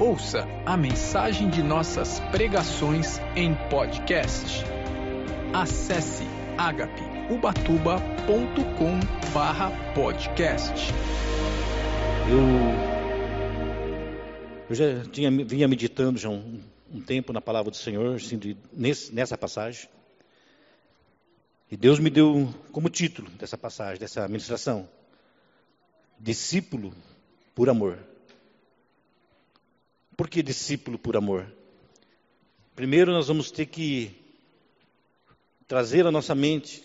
Ouça a mensagem de nossas pregações em podcast. Acesse agapeubatuba.com/podcast. Eu já vinha meditando já um tempo na palavra do Senhor, assim, nessa passagem. E Deus me deu como título dessa passagem, dessa ministração: discípulo por amor. Por que discípulo por amor? Primeiro nós vamos ter que trazer à nossa mente,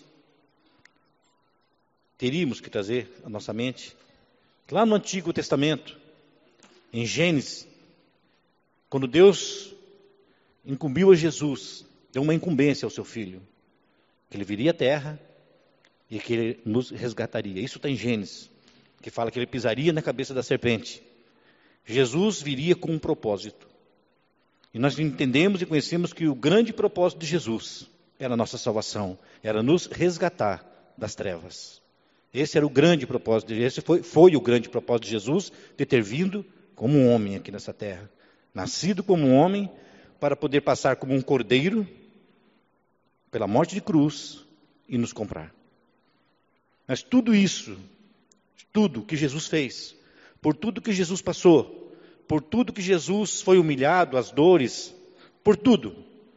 teríamos que trazer à nossa mente, lá no Antigo Testamento, em Gênesis, quando Deus incumbiu a Jesus, deu uma incumbência ao seu filho, que ele viria à terra e que ele nos resgataria. Isso está em Gênesis, que fala que ele pisaria na cabeça da serpente. Jesus viria com um propósito. E nós entendemos e conhecemos que o grande propósito de Jesus era a nossa salvação, era nos resgatar das trevas. Esse era o grande propósito de Jesus, foi o grande propósito de Jesus, de ter vindo como um homem aqui nessa terra. Nascido como um homem, para poder passar como um cordeiro, pela morte de cruz, e nos comprar. Mas tudo isso, tudo que Jesus fez, por tudo que Jesus passou, por tudo que Jesus foi humilhado, as dores, por tudo,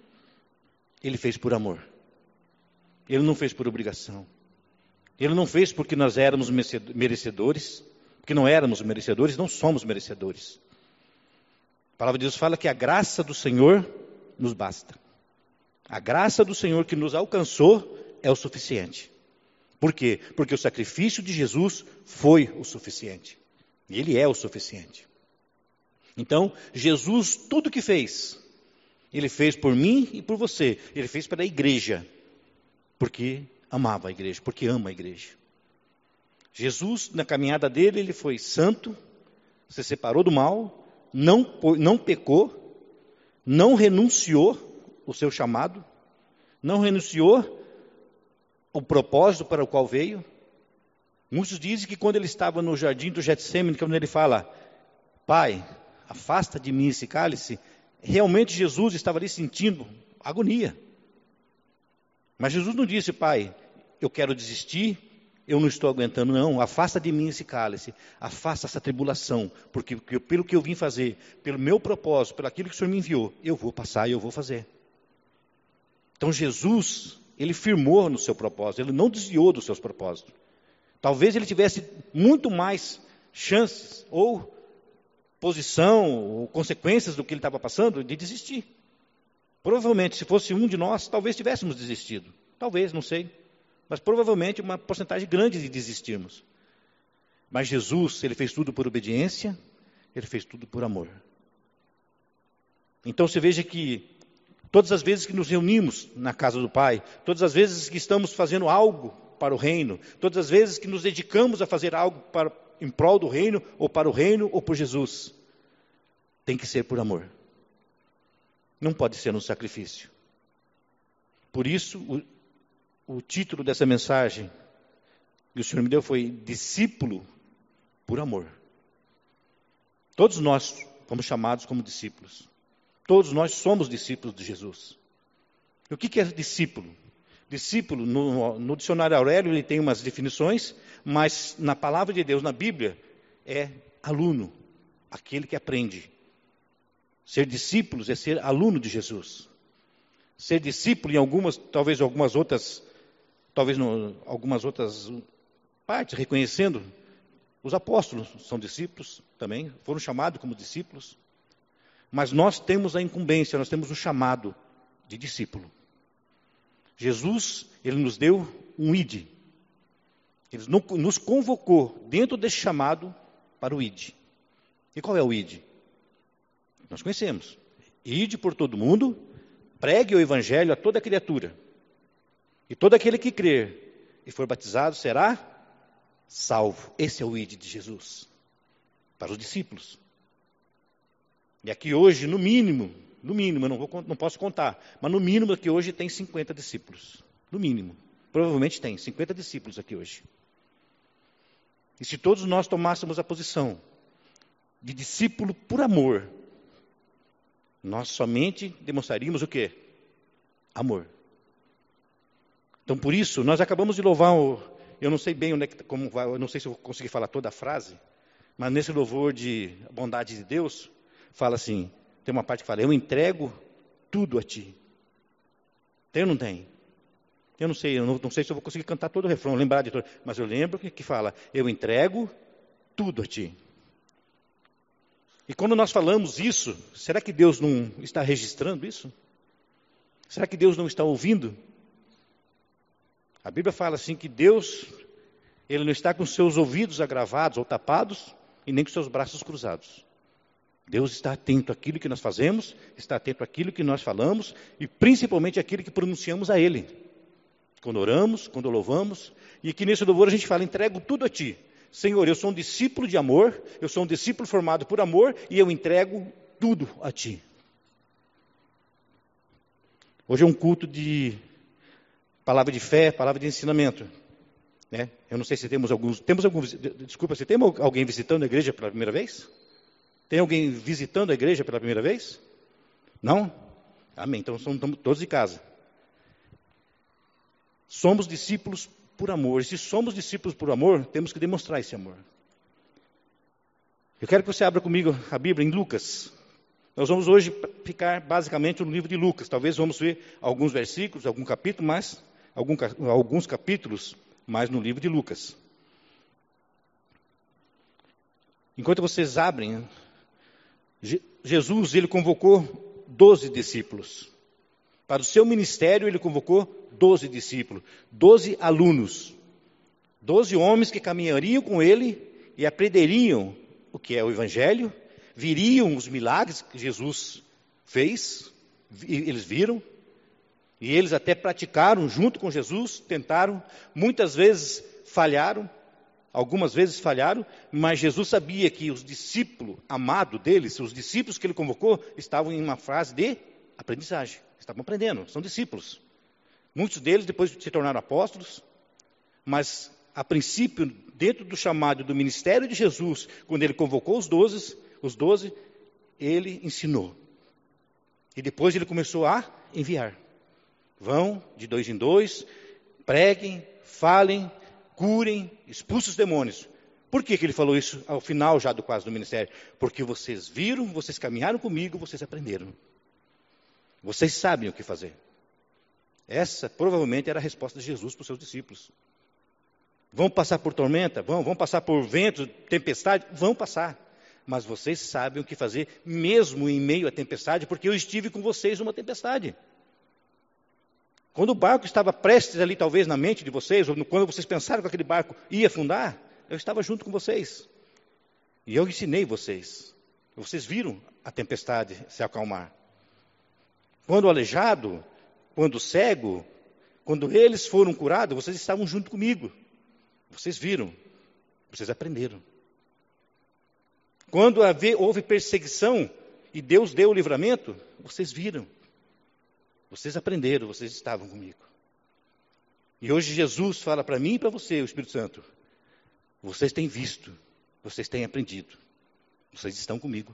Ele fez por amor. Ele não fez por obrigação. Ele não fez porque nós éramos merecedores, porque não éramos merecedores, não somos merecedores. A palavra de Deus fala que a graça do Senhor nos basta. A graça do Senhor que nos alcançou é o suficiente. Por quê? Porque o sacrifício de Jesus foi o suficiente. E Ele é o suficiente. Então, Jesus, tudo que fez, Ele fez por mim e por você. Ele fez para a igreja, porque amava a igreja, porque ama a igreja. Jesus, na caminhada dele, Ele foi santo, se separou do mal, não pecou, não renunciou o seu chamado, não renunciou o propósito para o qual veio. Muitos dizem que quando ele estava no jardim do Getsêmani, quando ele fala: Pai, afasta de mim esse cálice, realmente Jesus estava ali sentindo agonia. Mas Jesus não disse: Pai, eu quero desistir, eu não estou aguentando, não, afasta de mim esse cálice, afasta essa tribulação, porque pelo que eu vim fazer, pelo meu propósito, pelo aquilo que o Senhor me enviou, eu vou passar e eu vou fazer. Então Jesus, Ele firmou no seu propósito, Ele não desviou dos seus propósitos. Talvez Ele tivesse muito mais chances, ou posição, ou consequências do que Ele estava passando, de desistir. Provavelmente, se fosse um de nós, talvez tivéssemos desistido. Talvez, não sei. Mas provavelmente uma porcentagem grande de desistirmos. Mas Jesus, Ele fez tudo por obediência, Ele fez tudo por amor. Então você veja que todas as vezes que nos reunimos na casa do Pai, todas as vezes que estamos fazendo algo para o reino, todas as vezes que nos dedicamos a fazer algo em prol do reino, ou para o reino, ou por Jesus, tem que ser por amor. Não pode ser um sacrifício. Por isso, o título dessa mensagem que o Senhor me deu foi discípulo por amor. Todos nós fomos chamados como discípulos. Todos nós somos discípulos de Jesus. E o que é discípulo? Discípulo, no dicionário Aurélio, ele tem umas definições, mas na palavra de Deus, na Bíblia, é aluno, aquele que aprende. Ser discípulo é ser aluno de Jesus. Ser discípulo em algumas outras partes, reconhecendo, os apóstolos são discípulos também, foram chamados como discípulos. Mas nós temos a incumbência, nós temos o chamado de discípulo. Jesus, Ele nos deu um ID. Ele nos convocou dentro desse chamado para o ID. E qual é o ID? Nós conhecemos. ID por todo mundo, pregue o Evangelho a toda criatura. E todo aquele que crer e for batizado será salvo. Esse é o ID de Jesus para os discípulos. E aqui hoje, no mínimo, eu não posso contar, mas no mínimo aqui hoje tem 50 discípulos. No mínimo. Provavelmente tem 50 discípulos aqui hoje. E se todos nós tomássemos a posição de discípulo por amor, nós somente demonstraríamos o quê? Amor. Então, por isso, nós acabamos de louvar eu não sei bem como vai, eu não sei se eu vou conseguir falar toda a frase, mas nesse louvor de bondade de Deus, fala assim, tem uma parte que fala, eu entrego tudo a ti. Tem ou não tem? Eu não sei se eu vou conseguir cantar todo o refrão, lembrar de todo, mas eu lembro que fala, eu entrego tudo a ti. E quando nós falamos isso, será que Deus não está registrando isso? Será que Deus não está ouvindo? A Bíblia fala assim que Deus, Ele não está com seus ouvidos agravados ou tapados e nem com seus braços cruzados. Deus está atento àquilo que nós fazemos, está atento àquilo que nós falamos e principalmente àquilo que pronunciamos a Ele. Quando oramos, quando louvamos, e aqui nesse louvor a gente fala, entrego tudo a Ti. Senhor, eu sou um discípulo de amor, eu sou um discípulo formado por amor e eu entrego tudo a Ti. Hoje é um culto de palavra de fé, palavra de ensinamento. Né? Eu não sei se temos alguns... Desculpa, se tem alguém visitando a igreja pela primeira vez? Tem alguém visitando a igreja pela primeira vez? Não? Amém. Então estamos todos de casa. Somos discípulos por amor. E se somos discípulos por amor, temos que demonstrar esse amor. Eu quero que você abra comigo a Bíblia em Lucas. Nós vamos hoje ficar basicamente no livro de Lucas. Talvez vamos ver alguns versículos, algum capítulo, mas alguns capítulos mais no livro de Lucas. Enquanto vocês abrem, Jesus, ele convocou 12 discípulos. Para o seu ministério, ele convocou 12 discípulos, 12 alunos, 12 homens que caminhariam com ele e aprenderiam o que é o Evangelho, viriam os milagres que Jesus fez, eles viram, e eles até praticaram junto com Jesus, tentaram, muitas vezes falharam, algumas vezes falharam, mas Jesus sabia que os discípulos amados deles, os discípulos que ele convocou, estavam em uma fase de aprendizagem, estavam aprendendo, são discípulos. Muitos deles depois se tornaram apóstolos, mas a princípio, dentro do chamado do ministério de Jesus, quando ele convocou os 12, ele ensinou. E depois ele começou a enviar. Vão de 2 em 2, preguem, falem, curem, expulsem os demônios. Por que ele falou isso ao final já quase do ministério? Porque vocês viram, vocês caminharam comigo, vocês aprenderam. Vocês sabem o que fazer. Essa provavelmente era a resposta de Jesus para os seus discípulos. Vão passar por tormenta? Vão passar por vento, tempestade? Vão passar. Mas vocês sabem o que fazer, mesmo em meio à tempestade, porque eu estive com vocês numa tempestade. Quando o barco estava prestes ali, talvez, na mente de vocês, ou quando vocês pensaram que aquele barco ia afundar, eu estava junto com vocês. E eu ensinei vocês. Vocês viram a tempestade se acalmar. Quando o aleijado, quando o cego, quando eles foram curados, vocês estavam junto comigo. Vocês viram, vocês aprenderam. Quando houve perseguição e Deus deu o livramento, vocês viram. Vocês aprenderam, vocês estavam comigo. E hoje Jesus fala para mim e para você, o Espírito Santo. Vocês têm visto, vocês têm aprendido. Vocês estão comigo.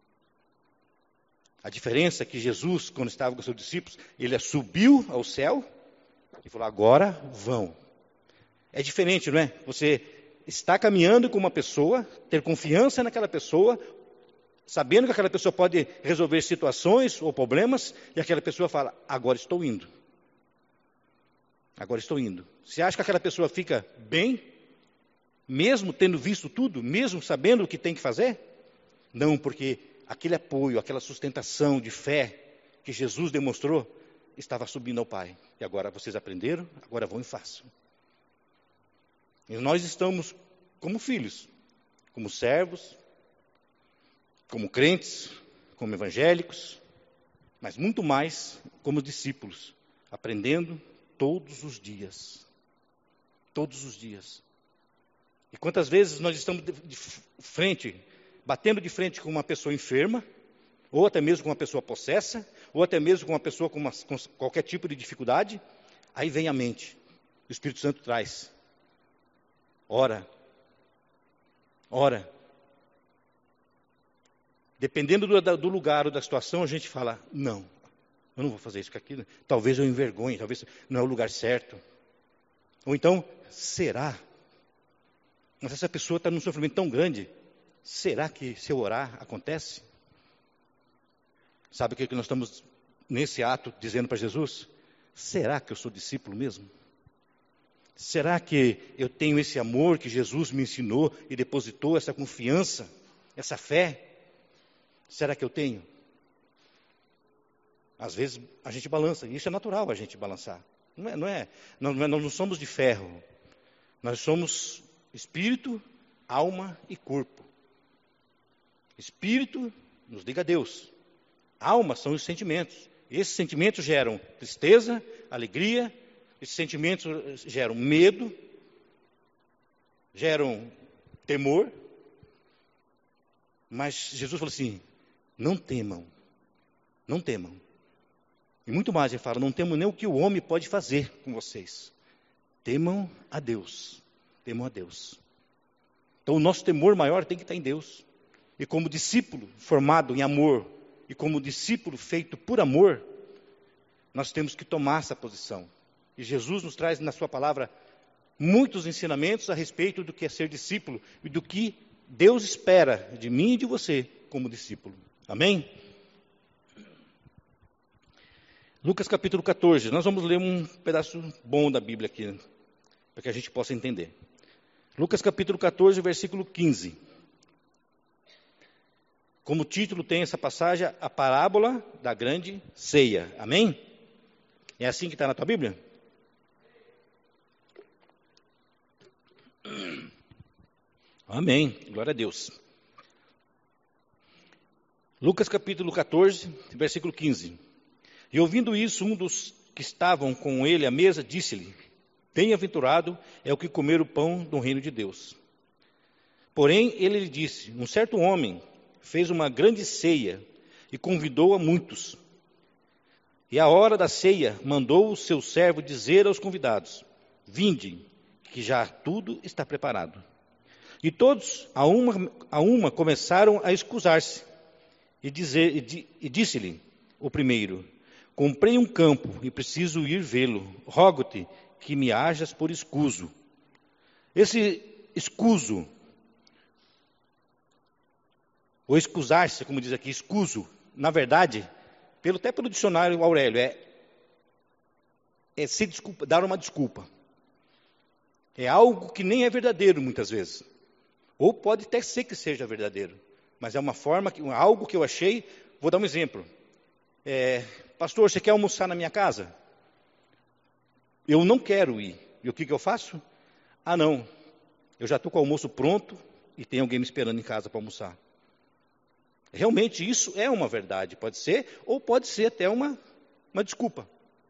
A diferença é que Jesus, quando estava com os seus discípulos, ele subiu ao céu e falou, agora vão. É diferente, não é? Você está caminhando com uma pessoa, ter confiança naquela pessoa, sabendo que aquela pessoa pode resolver situações ou problemas, e aquela pessoa fala, agora estou indo. Agora estou indo. Você acha que aquela pessoa fica bem, mesmo tendo visto tudo, mesmo sabendo o que tem que fazer? Não, porque aquele apoio, aquela sustentação de fé que Jesus demonstrou, estava subindo ao Pai. E agora vocês aprenderam, agora vão e façam. E nós estamos como filhos, como servos, como crentes, como evangélicos, mas muito mais como discípulos, aprendendo todos os dias. Todos os dias. E quantas vezes nós estamos de frente, batendo de frente com uma pessoa enferma, ou até mesmo com uma pessoa possessa, ou até mesmo com uma pessoa com qualquer tipo de dificuldade, aí vem a mente, o Espírito Santo traz. Ora. dependendo do lugar ou da situação, a gente fala, não, eu não vou fazer isso com aquilo, talvez eu envergonhe, talvez não é o lugar certo. Ou então, será? Mas essa pessoa está num sofrimento tão grande, será que se eu orar, acontece? Sabe o que nós estamos, nesse ato, dizendo para Jesus? Será que eu sou discípulo mesmo? Será que eu tenho esse amor que Jesus me ensinou e depositou, essa confiança, essa fé? Será que eu tenho? Às vezes a gente balança, e isso é natural a gente balançar. Nós não somos de ferro. Nós somos espírito, alma e corpo. Espírito nos liga a Deus. Alma são os sentimentos. Esses sentimentos geram tristeza, alegria. Esses sentimentos geram medo, geram temor. Mas Jesus falou assim, não temam, não temam. E muito mais, ele fala, não temam nem o que o homem pode fazer com vocês. Temam a Deus, temam a Deus. Então o nosso temor maior tem que estar em Deus. E como discípulo formado em amor, e como discípulo feito por amor, nós temos que tomar essa posição. E Jesus nos traz na sua palavra muitos ensinamentos a respeito do que é ser discípulo e do que Deus espera de mim e de você como discípulo. Amém? Lucas capítulo 14, nós vamos ler um pedaço bom da Bíblia aqui, para que a gente possa entender. Lucas capítulo 14, versículo 15. Como título tem essa passagem, a parábola da grande ceia. Amém? É assim que está na tua Bíblia? Amém, glória a Deus. Lucas capítulo 14, versículo 15. E ouvindo isso, um dos que estavam com ele à mesa disse-lhe, bem-aventurado é o que comer o pão do reino de Deus. Porém, ele lhe disse, um certo homem fez uma grande ceia e convidou a muitos. E à hora da ceia, mandou o seu servo dizer aos convidados, vinde, que já tudo está preparado. E todos, a uma, começaram a escusar-se. E disse-lhe o primeiro, comprei um campo e preciso ir vê-lo. Rogo-te que me hajas por escuso. Esse escuso, ou escusar-se, como diz aqui, escuso, na verdade, até pelo dicionário Aurélio, é se desculpa, dar uma desculpa. É algo que nem é verdadeiro muitas vezes. Ou pode até ser que seja verdadeiro. Mas é uma forma, algo que eu achei. Vou dar um exemplo. Pastor, você quer almoçar na minha casa? Eu não quero ir. E o que eu faço? Ah, não. Eu já estou com o almoço pronto e tem alguém me esperando em casa para almoçar. Realmente isso é uma verdade. Pode ser, ou pode ser até uma desculpa.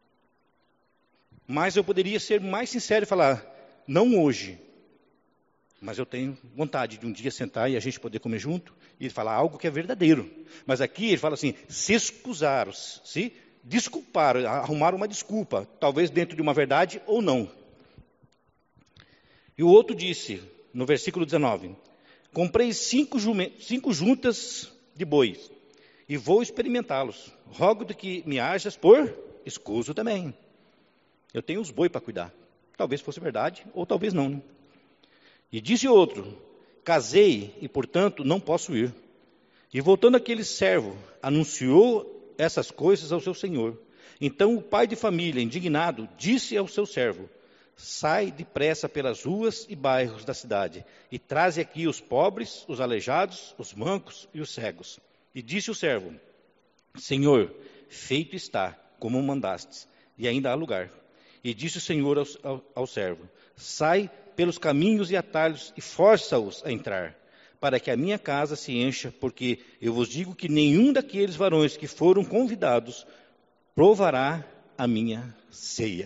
Mas eu poderia ser mais sincero e falar, não hoje. Mas eu tenho vontade de um dia sentar e a gente poder comer junto e falar algo que é verdadeiro. Mas aqui ele fala assim, se excusaram, se desculparam, arrumaram uma desculpa, talvez dentro de uma verdade ou não. E o outro disse, no versículo 19, comprei 5 juntas de bois e vou experimentá-los. Rogo-te que me hajas por escuso também. Eu tenho os bois para cuidar. Talvez fosse verdade ou talvez não, né? E disse outro, casei e, portanto, não posso ir. E voltando aquele servo, anunciou essas coisas ao seu senhor. Então o pai de família, indignado, disse ao seu servo, sai depressa pelas ruas e bairros da cidade, e traze aqui os pobres, os aleijados, os mancos e os cegos. E disse o servo, Senhor, feito está, como mandastes, e ainda há lugar. E disse o Senhor ao servo, sai pelos caminhos e atalhos e força-os a entrar, para que a minha casa se encha, porque eu vos digo que nenhum daqueles varões que foram convidados provará a minha ceia.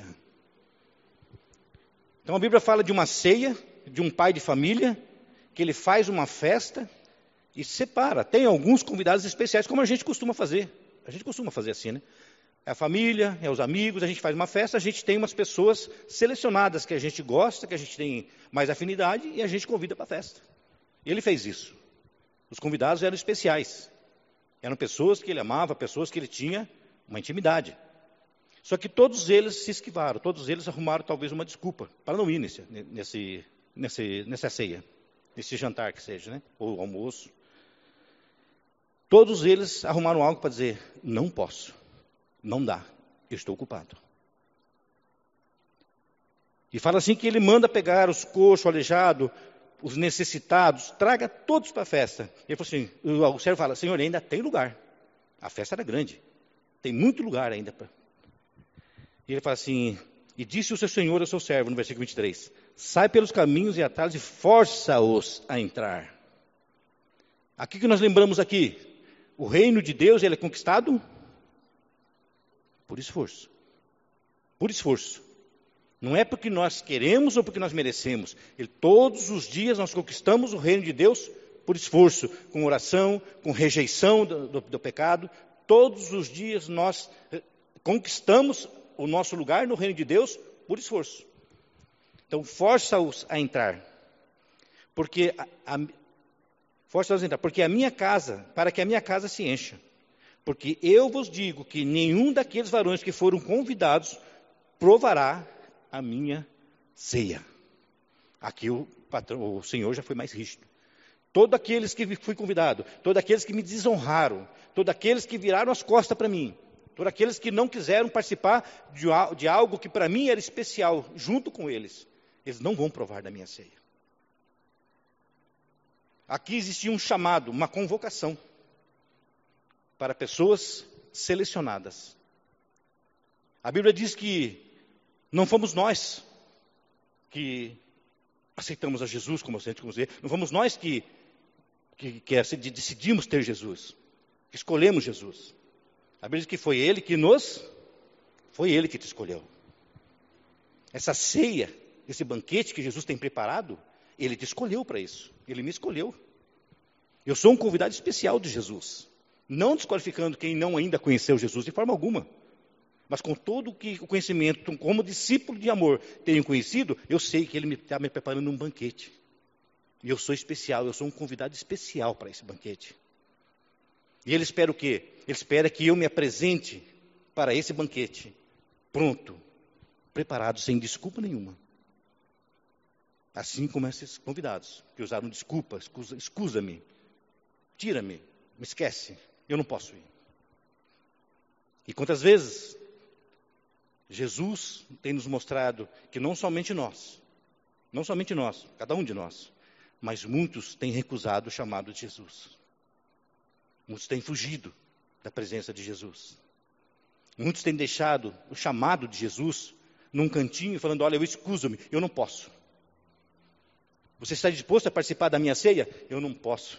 Então a Bíblia fala de uma ceia, de um pai de família, que ele faz uma festa e separa. Tem alguns convidados especiais, como a gente costuma fazer. A gente costuma fazer assim, né? É a família, é os amigos, a gente faz uma festa, a gente tem umas pessoas selecionadas que a gente gosta, que a gente tem mais afinidade e a gente convida para a festa. E ele fez isso. Os convidados eram especiais. Eram pessoas que ele amava, pessoas que ele tinha uma intimidade. Só que todos eles se esquivaram, todos eles arrumaram talvez uma desculpa para não ir nessa ceia, nesse jantar que seja, né? Ou almoço. Todos eles arrumaram algo para dizer, não posso, não dá, eu estou ocupado. E fala assim que ele manda pegar os coxos, aleijados, os necessitados, traga todos para a festa. Ele falou assim, o servo fala, Senhor, ainda tem lugar. A festa era grande, tem muito lugar ainda. E ele fala assim, e disse o seu Senhor ao seu servo, no versículo 23, sai pelos caminhos e atalhos e força-os a entrar. Aqui que nós lembramos aqui, o reino de Deus, ele é conquistado por esforço. Por esforço. Não é porque nós queremos ou porque nós merecemos. Todos os dias nós conquistamos o reino de Deus por esforço, com oração, com rejeição do pecado. Todos os dias nós conquistamos o nosso lugar no reino de Deus por esforço. Então, força-os a entrar. Porque a minha casa, para que a minha casa se encha. Porque eu vos digo que nenhum daqueles varões que foram convidados provará a minha ceia. Aqui o Senhor já foi mais rígido. Todos aqueles que fui convidado, todos aqueles que me desonraram, todos aqueles que viraram as costas para mim, todos aqueles que não quiseram participar de algo que para mim era especial, junto com eles não vão provar da minha ceia. Aqui existia um chamado, uma convocação para pessoas selecionadas. A Bíblia diz que não fomos nós que aceitamos a Jesus como dizer, não fomos nós que decidimos ter Jesus, que escolhemos Jesus. A Bíblia diz que foi Ele que te escolheu. Essa ceia, esse banquete que Jesus tem preparado, Ele te escolheu para isso. Ele me escolheu. Eu sou um convidado especial de Jesus. Não desqualificando quem não ainda conheceu Jesus de forma alguma. Mas com todo o conhecimento, como discípulo de amor tenho conhecido, eu sei que Ele está me preparando um banquete. E eu sou especial, eu sou um convidado especial para esse banquete. E Ele espera o quê? Ele espera que eu me apresente para esse banquete, pronto, preparado, sem desculpa nenhuma. Assim como esses convidados, que usaram desculpa, escusa-me, tira-me, me esquece, eu não posso ir. E quantas vezes Jesus tem nos mostrado que não somente nós, cada um de nós, mas muitos têm recusado o chamado de Jesus. Muitos têm fugido da presença de Jesus. Muitos têm deixado o chamado de Jesus num cantinho, falando, olha, eu escuso-me, eu não posso. Você está disposto a participar da minha ceia? Eu não posso.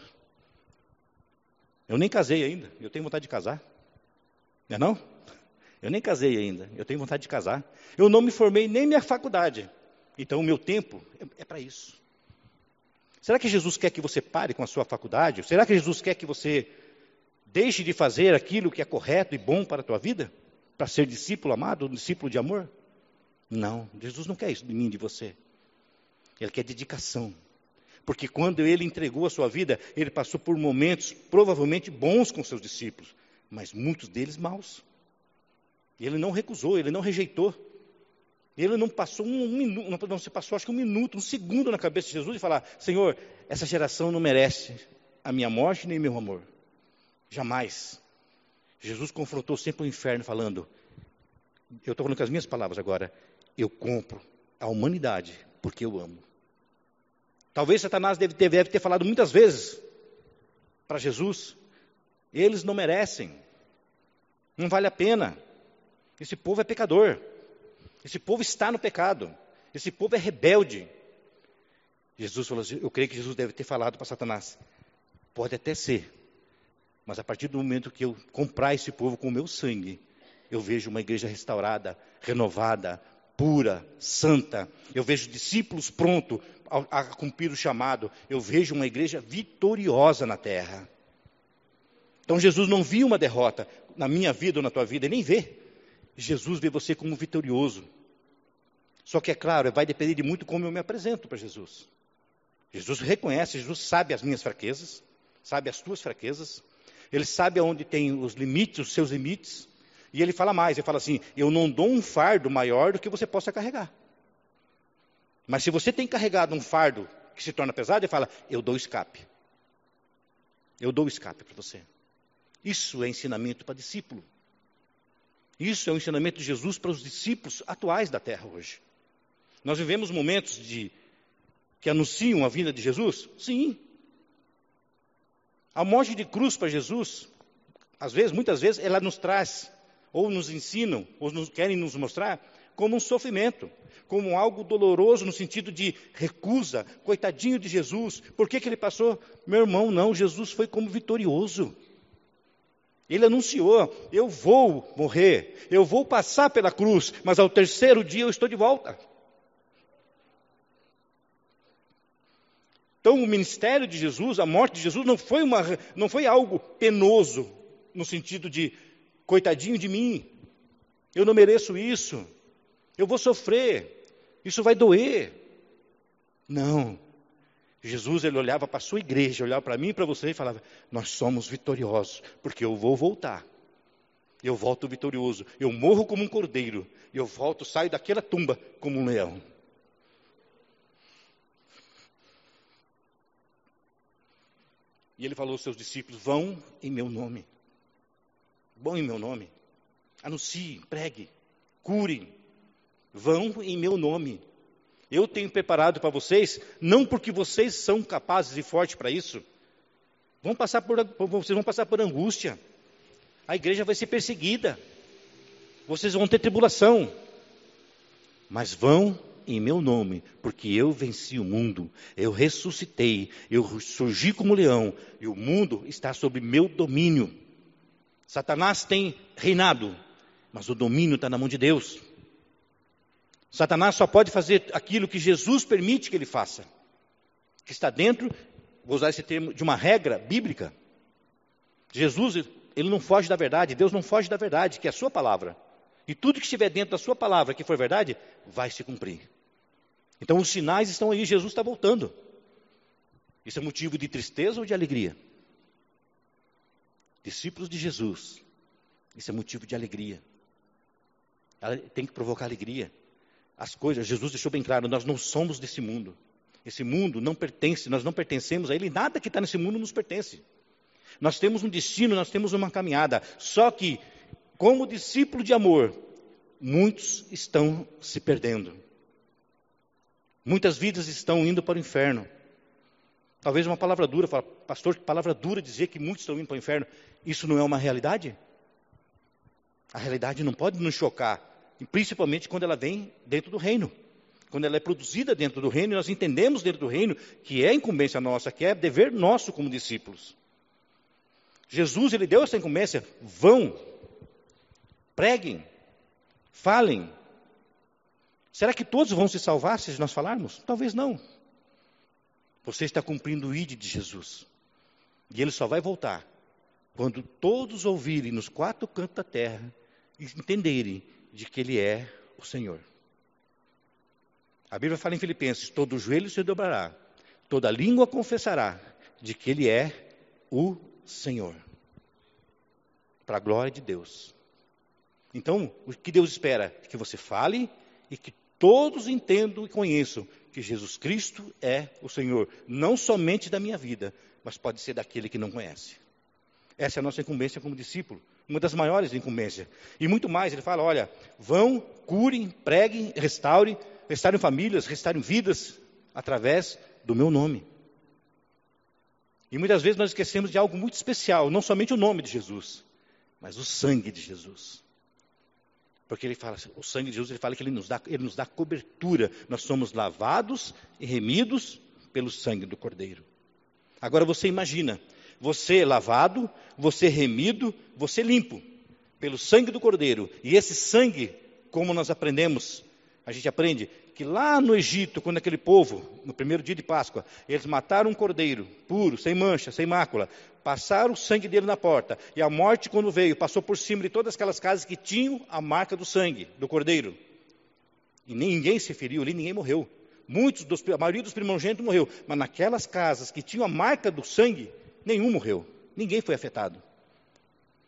Eu nem casei ainda, eu tenho vontade de casar. Não é não? Eu nem casei ainda, eu tenho vontade de casar. Eu não me formei nem minha faculdade. Então o meu tempo é para isso. Será que Jesus quer que você pare com a sua faculdade? Será que Jesus quer que você deixe de fazer aquilo que é correto e bom para a tua vida? Para ser discípulo amado, discípulo de amor? Não, Jesus não quer isso de mim, de você. Ele quer dedicação. Porque quando Ele entregou a sua vida, Ele passou por momentos provavelmente bons com seus discípulos, mas muitos deles maus. Ele não recusou, Ele não rejeitou. Ele não passou um minuto, não se passou acho que um minuto, um segundo na cabeça de Jesus e falar, Senhor, essa geração não merece a minha morte nem meu amor. Jamais. Jesus confrontou sempre o inferno falando, eu estou falando com as minhas palavras agora, eu compro a humanidade porque eu amo. Talvez Satanás deve ter falado muitas vezes para Jesus, eles não merecem, não vale a pena, esse povo é pecador, esse povo está no pecado, esse povo é rebelde. Jesus falou assim, eu creio que Jesus deve ter falado para Satanás, pode até ser, mas a partir do momento que eu comprar esse povo com o meu sangue, eu vejo uma igreja restaurada, renovada, pura, santa. Eu vejo discípulos prontos a cumprir o chamado. Eu vejo uma igreja vitoriosa na terra. Então Jesus não viu uma derrota na minha vida ou na tua vida, ele nem vê. Jesus vê você como vitorioso. Só que é claro, vai depender de muito como eu me apresento para Jesus. Jesus reconhece, Jesus sabe as minhas fraquezas, sabe as tuas fraquezas. Ele sabe aonde tem os limites, os seus limites. E ele fala mais, ele fala assim, eu não dou um fardo maior do que você possa carregar. Mas se você tem carregado um fardo que se torna pesado, ele fala, eu dou escape. Eu dou escape para você. Isso é ensinamento para discípulo. Isso é o ensinamento de Jesus para os discípulos atuais da terra hoje. Nós vivemos momentos que anunciam a vinda de Jesus? Sim. A morte de cruz para Jesus, muitas vezes, ela nos traz, ou nos ensinam, ou querem nos mostrar, como um sofrimento, como algo doloroso no sentido de recusa, coitadinho de Jesus, por que ele passou? Meu irmão, não, Jesus foi como vitorioso. Ele anunciou, eu vou morrer, eu vou passar pela cruz, mas ao terceiro dia eu estou de volta. Então o ministério de Jesus, a morte de Jesus, não foi algo penoso, no sentido de, coitadinho de mim, eu não mereço isso, eu vou sofrer, isso vai doer. Não. Jesus, ele olhava para a sua igreja, olhava para mim e para você e falava, nós somos vitoriosos, porque eu vou voltar. Eu volto vitorioso, eu morro como um cordeiro, eu volto, saio daquela tumba como um leão. E ele falou aos seus discípulos, vão em meu nome. Vão em meu nome. Anunciem, preguem, curem. Vão em meu nome. Eu tenho preparado para vocês, não porque vocês são capazes e fortes para isso. Vocês vão passar por angústia. A igreja vai ser perseguida. Vocês vão ter tribulação. Mas vão em meu nome, porque eu venci o mundo. Eu ressuscitei. Eu surgi como leão. E o mundo está sob meu domínio. Satanás tem reinado, mas o domínio está na mão de Deus. Satanás só pode fazer aquilo que Jesus permite que ele faça. Que está dentro, vou usar esse termo, de uma regra bíblica. Jesus, ele não foge da verdade, Deus não foge da verdade, que é a sua palavra. E tudo que estiver dentro da sua palavra, que for verdade, vai se cumprir. Então os sinais estão aí, Jesus está voltando. Isso é motivo de tristeza ou de alegria? Discípulos de Jesus, isso é motivo de alegria. Tem que provocar alegria. As coisas, Jesus deixou bem claro, nós não somos desse mundo. Esse mundo não pertence, nós não pertencemos a ele, nada que está nesse mundo nos pertence. Nós temos um destino, nós temos uma caminhada. Só que, como discípulo de amor, muitos estão se perdendo. Muitas vidas estão indo para o inferno. Talvez uma palavra dura, fala, pastor, que palavra dura dizer que muitos estão indo para o inferno. Isso não é uma realidade? A realidade não pode nos chocar. E principalmente quando ela vem dentro do reino. Quando ela é produzida dentro do reino, nós entendemos dentro do reino que é incumbência nossa, que é dever nosso como discípulos. Jesus, ele deu essa incumbência, vão, preguem, falem. Será que todos vão se salvar se nós falarmos? Talvez não. Você está cumprindo o ID de Jesus. E ele só vai voltar quando todos ouvirem nos quatro cantos da terra e entenderem de que ele é o Senhor. A Bíblia fala em Filipenses, todo joelho se dobrará, toda língua confessará de que ele é o Senhor. Para a glória de Deus. Então, o que Deus espera? Que você fale e que todos entendam e conheçam que Jesus Cristo é o Senhor. Não somente da minha vida, mas pode ser daquele que não conhece. Essa é a nossa incumbência como discípulo. Uma das maiores incumbências. E muito mais, ele fala, olha, vão, curem, preguem, restaurem famílias, restaurem vidas, através do meu nome. E muitas vezes nós esquecemos de algo muito especial, não somente o nome de Jesus, mas o sangue de Jesus. Porque ele fala, o sangue de Jesus, ele fala que ele nos dá cobertura. Nós somos lavados e remidos pelo sangue do Cordeiro. Agora você imagina, você lavado, você remido, você limpo pelo sangue do Cordeiro. E esse sangue, como nós aprendemos, a gente aprende que lá no Egito, quando aquele povo, no primeiro dia de Páscoa, eles mataram um cordeiro puro, sem mancha, sem mácula, passaram o sangue dele na porta, e a morte quando veio, passou por cima de todas aquelas casas que tinham a marca do sangue, do cordeiro. E ninguém se feriu ali, ninguém morreu. A maioria dos primogênitos morreu, mas naquelas casas que tinham a marca do sangue, nenhum morreu, ninguém foi afetado.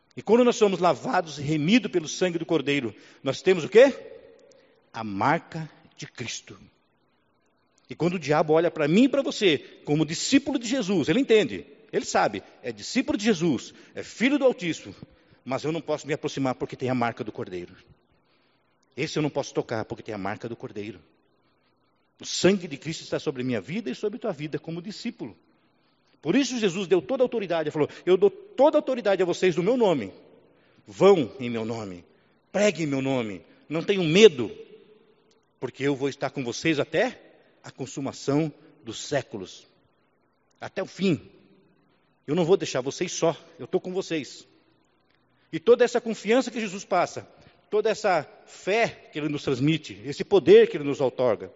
E quando nós somos lavados e remidos pelo sangue do Cordeiro, nós temos o quê? A marca de Cristo. E quando o diabo olha para mim e para você, como discípulo de Jesus, ele entende, ele sabe, é discípulo de Jesus, é filho do Altíssimo, mas eu não posso me aproximar porque tem a marca do Cordeiro. Esse eu não posso tocar porque tem a marca do Cordeiro. O sangue de Cristo está sobre a minha vida e sobre a tua vida como discípulo. Por isso Jesus deu toda a autoridade, ele falou, eu dou toda a autoridade a vocês no meu nome. Vão em meu nome, preguem em meu nome, não tenham medo, porque eu vou estar com vocês até a consumação dos séculos, até o fim. Eu não vou deixar vocês só, eu estou com vocês. E toda essa confiança que Jesus passa, toda essa fé que Ele nos transmite, esse poder que Ele nos outorga,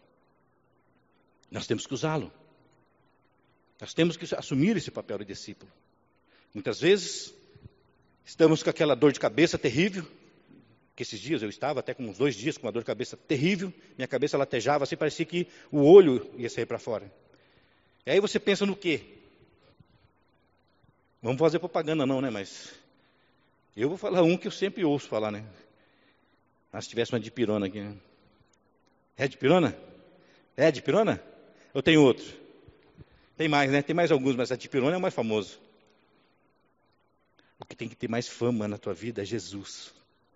nós temos que usá-lo. Nós temos que assumir esse papel de discípulo. Muitas vezes, estamos com aquela dor de cabeça terrível, que esses dias eu estava até com uns 2 dias com uma dor de cabeça terrível, minha cabeça latejava, assim parecia que o olho ia sair para fora. E aí você pensa no quê? Vamos fazer propaganda não, né? Mas eu vou falar um que eu sempre ouço falar, né? Ah, se tivesse uma dipirona aqui, né? É dipirona? É dipirona? Eu tenho outro. Tem mais, né? Tem mais alguns, mas a dipirona é o mais famoso. O que tem que ter mais fama na tua vida é Jesus.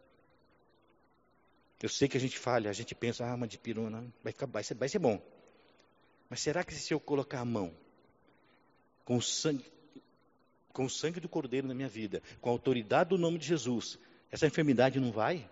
Eu sei que a gente falha, a gente pensa, uma dipirona vai ser bom. Mas será que se eu colocar a mão com o sangue do Cordeiro na minha vida, com a autoridade do nome de Jesus, essa enfermidade não vai?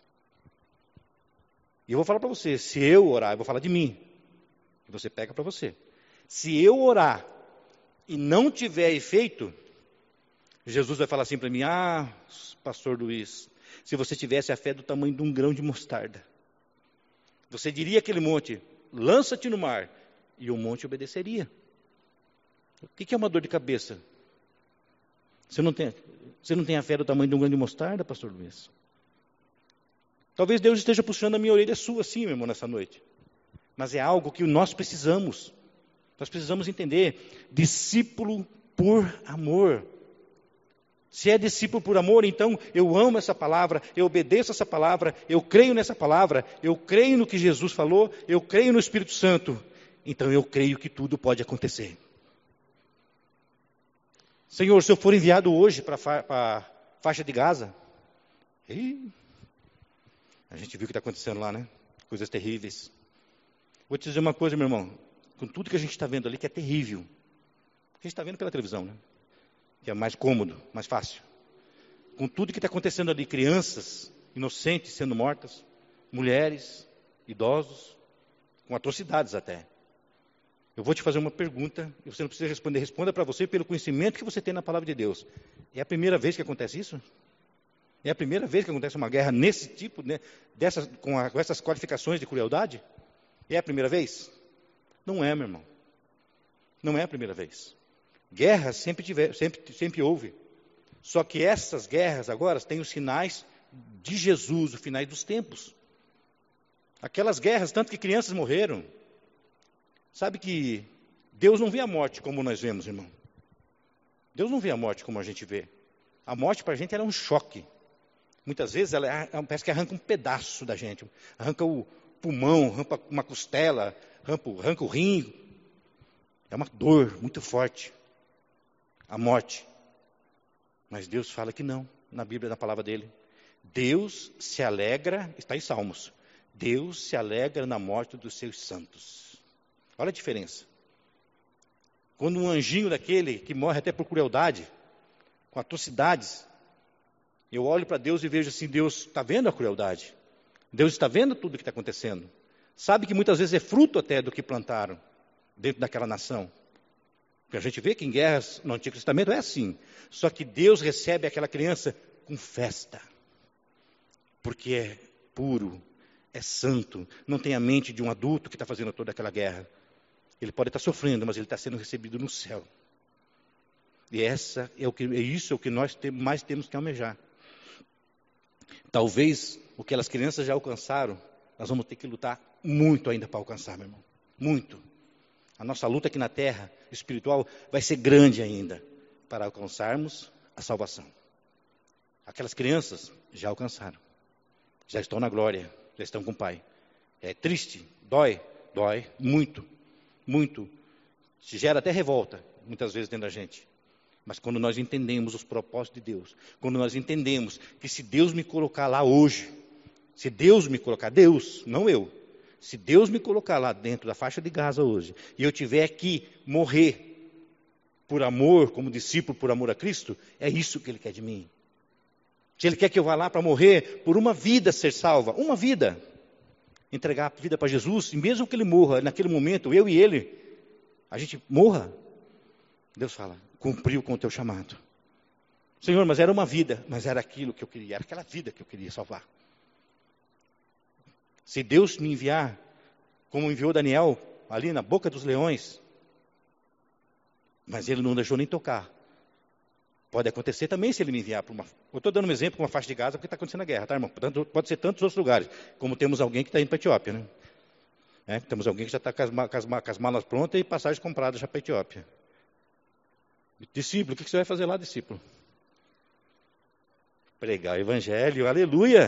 E eu vou falar para você, se eu orar, eu vou falar de mim, e você pega para você. Se eu orar e não tiver efeito, Jesus vai falar assim para mim, pastor Luiz, se você tivesse a fé do tamanho de um grão de mostarda, você diria àquele monte, lança-te no mar, e o monte obedeceria. O que é uma dor de cabeça? Você não tem a fé do tamanho de um grão de mostarda, pastor Luiz? Talvez Deus esteja puxando a minha orelha sua assim, meu irmão, nessa noite. Mas é algo que nós precisamos. Nós precisamos entender. Discípulo por amor. Se é discípulo por amor, então eu amo essa palavra, eu obedeço essa palavra, eu creio nessa palavra, eu creio no que Jesus falou, eu creio no Espírito Santo. Então eu creio que tudo pode acontecer. Senhor, se eu for enviado hoje para a faixa de Gaza, a gente viu o que está acontecendo lá, né? Coisas terríveis. Vou te dizer uma coisa, meu irmão, com tudo que a gente está vendo ali, que é terrível. A gente está vendo pela televisão, né? Que é mais cômodo, mais fácil. Com tudo que está acontecendo ali, crianças inocentes sendo mortas, mulheres, idosos, com atrocidades até. Eu vou te fazer uma pergunta, e você não precisa responder, responda para você pelo conhecimento que você tem na palavra de Deus. É a primeira vez que acontece isso? É a primeira vez que acontece uma guerra nesse tipo, né, com essas qualificações de crueldade? É a primeira vez? Não é, meu irmão. Não é a primeira vez. Guerra sempre houve. Só que essas guerras agora têm os sinais de Jesus, os finais dos tempos. Aquelas guerras, tanto que crianças morreram. Sabe que Deus não vê a morte como nós vemos, irmão. Deus não vê a morte como a gente vê. A morte para a gente era um choque. Muitas vezes parece que arranca um pedaço da gente. Arranca o pulmão, arranca uma costela, arranca o rim. É uma dor muito forte. A morte. Mas Deus fala que não, na Bíblia, na palavra dele. Deus se alegra, está em Salmos, Deus se alegra na morte dos seus santos. Olha a diferença. Quando um anjinho daquele que morre até por crueldade, com atrocidades, eu olho para Deus e vejo assim, Deus está vendo a crueldade. Deus está vendo tudo o que está acontecendo. Sabe que muitas vezes é fruto até do que plantaram dentro daquela nação. Porque a gente vê que em guerras no Antigo Testamento é assim. Só que Deus recebe aquela criança com festa. Porque é puro, é santo, não tem a mente de um adulto que está fazendo toda aquela guerra. Ele pode estar sofrendo, mas ele está sendo recebido no céu. E isso é o que nós mais temos que almejar. Talvez o que aquelas crianças já alcançaram, nós vamos ter que lutar muito ainda para alcançar, meu irmão. Muito. A nossa luta aqui na terra, espiritual, vai ser grande ainda para alcançarmos a salvação. Aquelas crianças já alcançaram, já estão na glória, já estão com o Pai. É triste, dói muito, muito. Se gera até revolta, muitas vezes dentro da gente. Mas quando nós entendemos os propósitos de Deus, quando nós entendemos que se Deus me colocar lá hoje, se Deus me colocar, Deus, não eu, se Deus me colocar lá dentro da faixa de Gaza hoje, e eu tiver que morrer por amor, como discípulo, por amor a Cristo, é isso que Ele quer de mim. Se Ele quer que eu vá lá para morrer por uma vida ser salva, uma vida, entregar a vida para Jesus, e mesmo que Ele morra, naquele momento, eu e Ele, a gente morra, Deus fala, cumpriu com o teu chamado. Senhor, mas era uma vida, mas era aquilo que eu queria, era aquela vida que eu queria salvar. Se Deus me enviar, como enviou Daniel, ali na boca dos leões, mas Ele não deixou nem tocar. Pode acontecer também se Ele me enviar para uma... Eu estou dando um exemplo com uma faixa de Gaza, porque está acontecendo a guerra, tá, irmão? Pode ser tantos outros lugares, como temos alguém que está indo para a Etiópia, né? Temos alguém que já está com as malas prontas e passagens compradas já para a Etiópia. Discípulo, o que você vai fazer lá, discípulo? Pregar o evangelho, aleluia!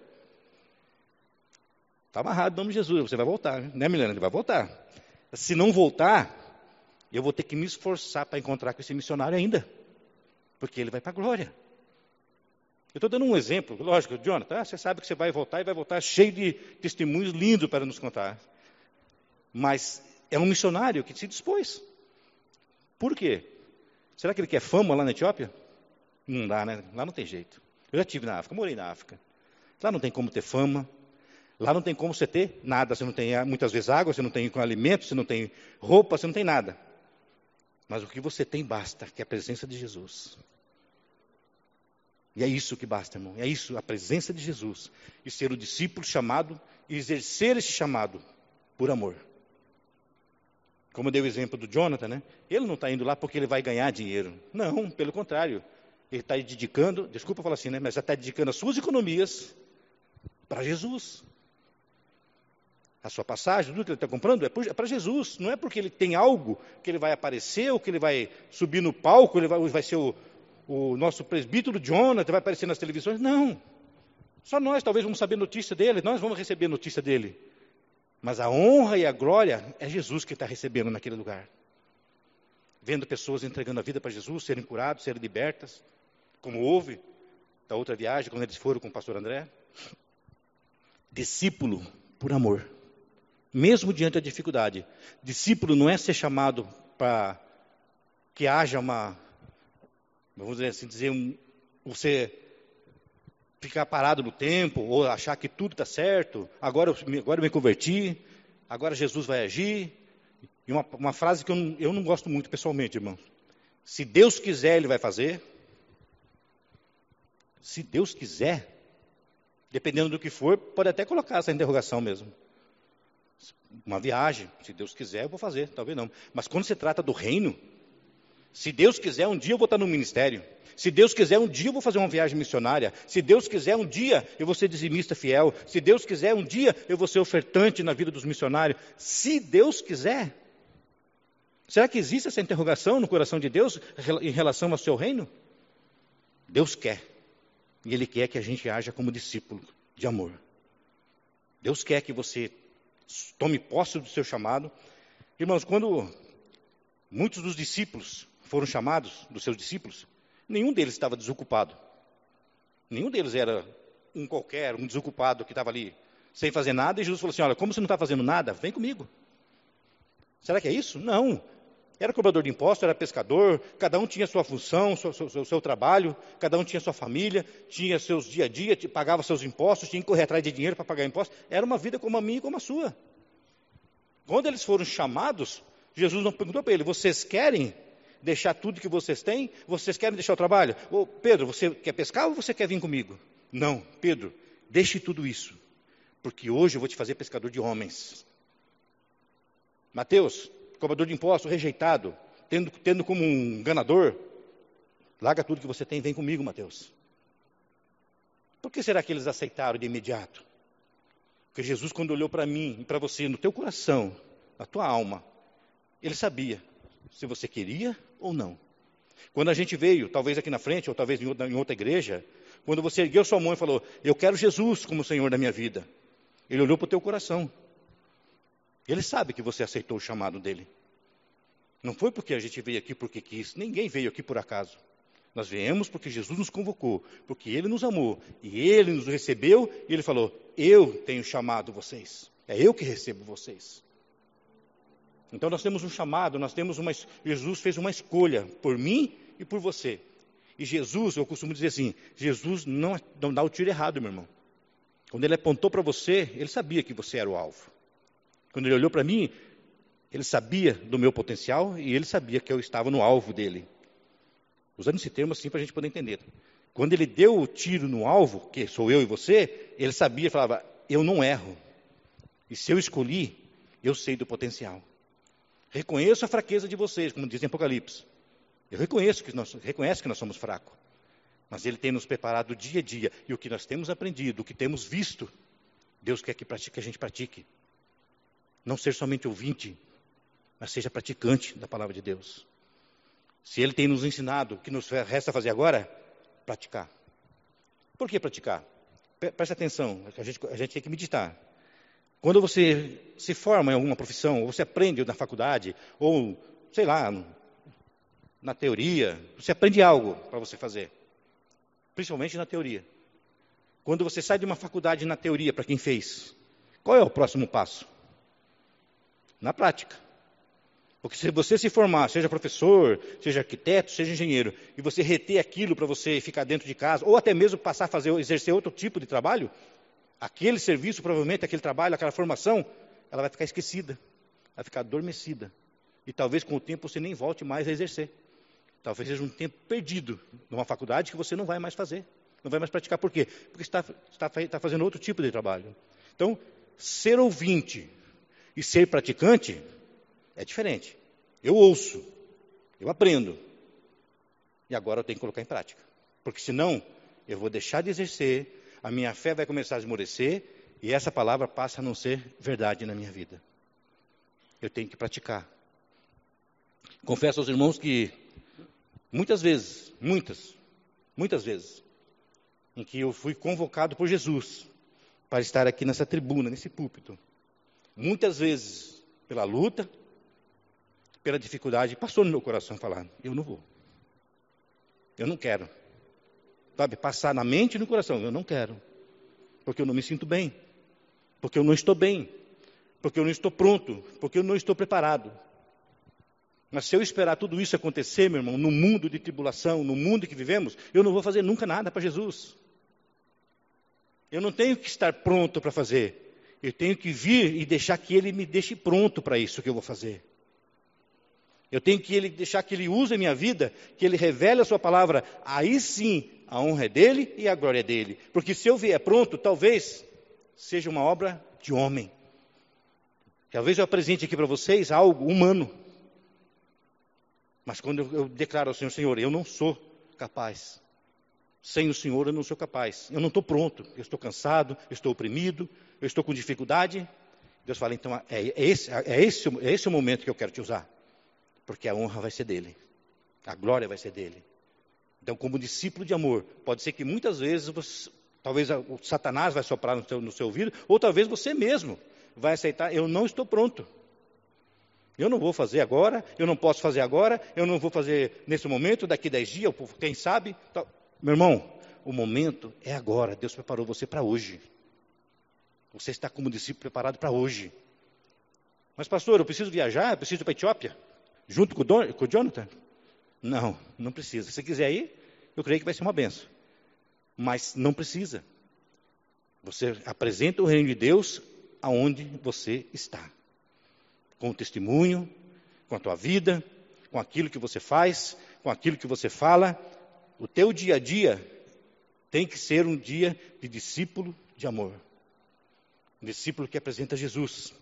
Está amarrado em nome de Jesus, você vai voltar, né, Milena? Ele vai voltar. Se não voltar, eu vou ter que me esforçar para encontrar com esse missionário ainda, porque ele vai para a glória. Eu estou dando um exemplo, lógico, Jonathan, você sabe que você vai voltar e vai voltar cheio de testemunhos lindos para nos contar. Mas é um missionário que se dispôs. Por quê? Será que ele quer fama lá na Etiópia? Não dá, né? Lá não tem jeito. Eu já estive na África, morei na África. Lá não tem como ter fama. Lá não tem como você ter nada. Você não tem, muitas vezes, água, você não tem alimento, você não tem roupa, você não tem nada. Mas o que você tem basta, que é a presença de Jesus. E é isso que basta, irmão. É isso, a presença de Jesus. E ser o discípulo chamado e exercer esse chamado por amor. Como eu dei o exemplo do Jonathan, né? Ele não está indo lá porque ele vai ganhar dinheiro. Não, pelo contrário. Ele está dedicando, desculpa falar assim, né? Mas já está dedicando as suas economias para Jesus. A sua passagem, tudo que ele está comprando é para Jesus. Não é porque ele tem algo que ele vai aparecer, ou que ele vai subir no palco, ele vai ser o nosso presbítero Jonathan, vai aparecer nas televisões. Não. Só nós talvez vamos saber notícia dele, nós vamos receber notícia dele. Mas a honra e a glória é Jesus que está recebendo naquele lugar. Vendo pessoas entregando a vida para Jesus, serem curados, serem libertas, como houve da outra viagem, quando eles foram com o pastor André. Discípulo por amor. Mesmo diante da dificuldade. Discípulo não é ser chamado para que haja vamos dizer, você ficar parado no tempo, ou achar que tudo está certo, agora eu me converti, agora Jesus vai agir. E uma frase que eu não gosto muito pessoalmente, irmão. Se Deus quiser, Ele vai fazer. Se Deus quiser, dependendo do que for, pode até colocar essa interrogação mesmo. Uma viagem, se Deus quiser, eu vou fazer, talvez não. Mas quando se trata do reino, se Deus quiser, um dia eu vou estar no ministério. Se Deus quiser, um dia eu vou fazer uma viagem missionária. Se Deus quiser, um dia eu vou ser dizimista fiel. Se Deus quiser, um dia eu vou ser ofertante na vida dos missionários. Se Deus quiser. Será que existe essa interrogação no coração de Deus em relação ao seu reino? Deus quer. E Ele quer que a gente haja como discípulo de amor. Deus quer que você tome posse do seu chamado. Irmãos, quando muitos dos discípulos foram chamados, dos seus discípulos, nenhum deles estava desocupado. Nenhum deles era um qualquer, um desocupado que estava ali sem fazer nada. E Jesus falou assim, olha, como você não está fazendo nada, vem comigo. Será que é isso? Não. Era cobrador de impostos, era pescador, cada um tinha sua função, seu trabalho, cada um tinha sua família, tinha seus dia a dia, pagava seus impostos, tinha que correr atrás de dinheiro para pagar impostos. Era uma vida como a minha e como a sua. Quando eles foram chamados, Jesus não perguntou para ele, vocês querem deixar tudo que vocês têm? Vocês querem deixar o trabalho? Ô, Pedro, você quer pescar ou você quer vir comigo? Não, Pedro, deixe tudo isso, porque hoje eu vou te fazer pescador de homens. Mateus, cobrador de impostos, rejeitado, tendo como um enganador, larga tudo que você tem e vem comigo, Mateus. Por que será que eles aceitaram de imediato? Porque Jesus, quando olhou para mim e para você, no teu coração, na tua alma, Ele sabia se você queria ou não. Quando a gente veio, talvez aqui na frente, ou talvez em outra igreja, quando você ergueu sua mão e falou, eu quero Jesus como Senhor da minha vida, Ele olhou para o teu coração. Ele sabe que você aceitou o chamado dele. Não foi porque a gente veio aqui porque quis, ninguém veio aqui por acaso. Nós viemos porque Jesus nos convocou, porque Ele nos amou, e Ele nos recebeu, e Ele falou, eu tenho chamado vocês, é eu que recebo vocês. Então nós temos um chamado, Jesus fez uma escolha por mim e por você. E Jesus, eu costumo dizer assim, Jesus não dá o tiro errado, meu irmão. Quando Ele apontou para você, Ele sabia que você era o alvo. Quando Ele olhou para mim, Ele sabia do meu potencial e Ele sabia que eu estava no alvo dEle. Usando esse termo assim para a gente poder entender. Quando Ele deu o tiro no alvo, que sou eu e você, Ele sabia, falava, eu não erro. E se eu escolhi, eu sei do potencial. Reconheço a fraqueza de vocês, como diz em Apocalipse. Eu reconheço que nós somos fracos. Mas Ele tem nos preparado dia a dia. E o que nós temos aprendido, o que temos visto, Deus quer que a gente pratique. Não ser somente ouvinte, mas seja praticante da palavra de Deus. Se Ele tem nos ensinado, o que nos resta fazer agora? Praticar. Por que praticar? Preste atenção, a gente tem que meditar. Quando você se forma em alguma profissão, ou você aprende na faculdade, ou, sei lá, na teoria, você aprende algo para você fazer. Principalmente na teoria. Quando você sai de uma faculdade na teoria, para quem fez, qual é o próximo passo? Na prática. Porque se você se formar, seja professor, seja arquiteto, seja engenheiro, e você reter aquilo para você ficar dentro de casa, ou até mesmo passar a exercer outro tipo de trabalho, aquele serviço, provavelmente, aquele trabalho, aquela formação, ela vai ficar esquecida, vai ficar adormecida. E talvez com o tempo você nem volte mais a exercer. Talvez seja um tempo perdido numa faculdade que você não vai mais fazer, não vai mais praticar. Por quê? Porque está fazendo outro tipo de trabalho. Então, ser ouvinte e ser praticante é diferente. Eu ouço, eu aprendo, e agora eu tenho que colocar em prática. Porque senão, eu vou deixar de exercer, a minha fé vai começar a esmorecer, e essa palavra passa a não ser verdade na minha vida. Eu tenho que praticar. Confesso aos irmãos que muitas vezes, em que eu fui convocado por Jesus para estar aqui nessa tribuna, nesse púlpito, muitas vezes, pela luta, pela dificuldade, passou no meu coração falar, eu não vou. Eu não quero. Sabe, passar na mente e no coração, eu não quero. Porque eu não me sinto bem. Porque eu não estou bem. Porque eu não estou pronto. Porque eu não estou preparado. Mas se eu esperar tudo isso acontecer, meu irmão, no mundo de tribulação, no mundo que vivemos, eu não vou fazer nunca nada para Jesus. Eu não tenho que estar pronto para fazer. Eu tenho que vir e deixar que Ele me deixe pronto para isso que eu vou fazer. Eu tenho que deixar que Ele use a minha vida, que Ele revele a sua palavra. Aí sim, a honra é dEle e a glória é dEle. Porque se eu vier pronto, talvez seja uma obra de homem. Talvez eu apresente aqui para vocês algo humano. Mas quando eu declaro ao Senhor, Senhor, eu não sou capaz. Sem o Senhor eu não sou capaz. Eu não estou pronto. Eu estou cansado, eu estou oprimido, eu estou com dificuldade. Deus fala, então, é esse o momento que eu quero te usar. Porque a honra vai ser dEle. A glória vai ser dEle. Então, como discípulo de amor, pode ser que muitas vezes, talvez o Satanás vai soprar no seu ouvido, ou talvez você mesmo vai aceitar, eu não estou pronto. Eu não vou fazer agora, eu não posso fazer agora, eu não vou fazer nesse momento, daqui 10 dias, quem sabe. Meu irmão, o momento é agora, Deus preparou você para hoje. Você está como discípulo preparado para hoje. Mas pastor, eu preciso viajar, eu preciso ir para a Etiópia, junto com o Jonathan? Não, não precisa. Se você quiser ir, eu creio que vai ser uma benção. Mas não precisa. Você apresenta o reino de Deus aonde você está. Com o testemunho, com a tua vida, com aquilo que você faz, com aquilo que você fala. O teu dia a dia tem que ser um dia de discípulo de amor. Um discípulo que apresenta Jesus.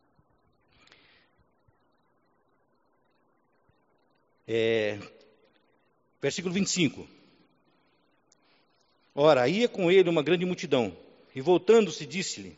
Versículo 25. Ora, ia com ele uma grande multidão, e voltando-se, disse-lhe,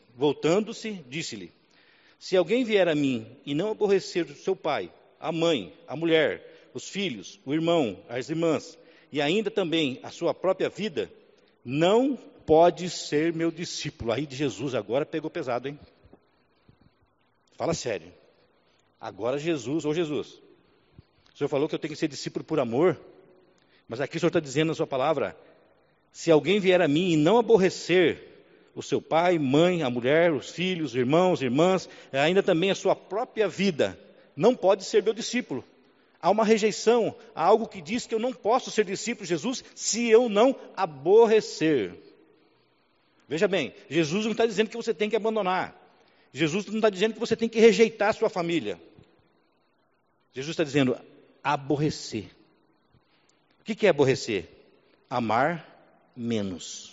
se alguém vier a mim e não aborrecer o seu pai, a mãe, a mulher, os filhos, o irmão, as irmãs, e ainda também a sua própria vida, não pode ser meu discípulo. Aí de Jesus agora pegou pesado, hein? Fala sério. Agora Jesus, ô Jesus, o Senhor falou que eu tenho que ser discípulo por amor, mas aqui o Senhor está dizendo na sua palavra, se alguém vier a mim e não aborrecer o seu pai, mãe, a mulher, os filhos, irmãos, irmãs, ainda também a sua própria vida, não pode ser meu discípulo. Há uma rejeição, há algo que diz que eu não posso ser discípulo de Jesus se eu não aborrecer. Veja bem, Jesus não está dizendo que você tem que abandonar. Jesus não está dizendo que você tem que rejeitar a sua família. Jesus está dizendo aborrecer. O que é aborrecer? Amar menos.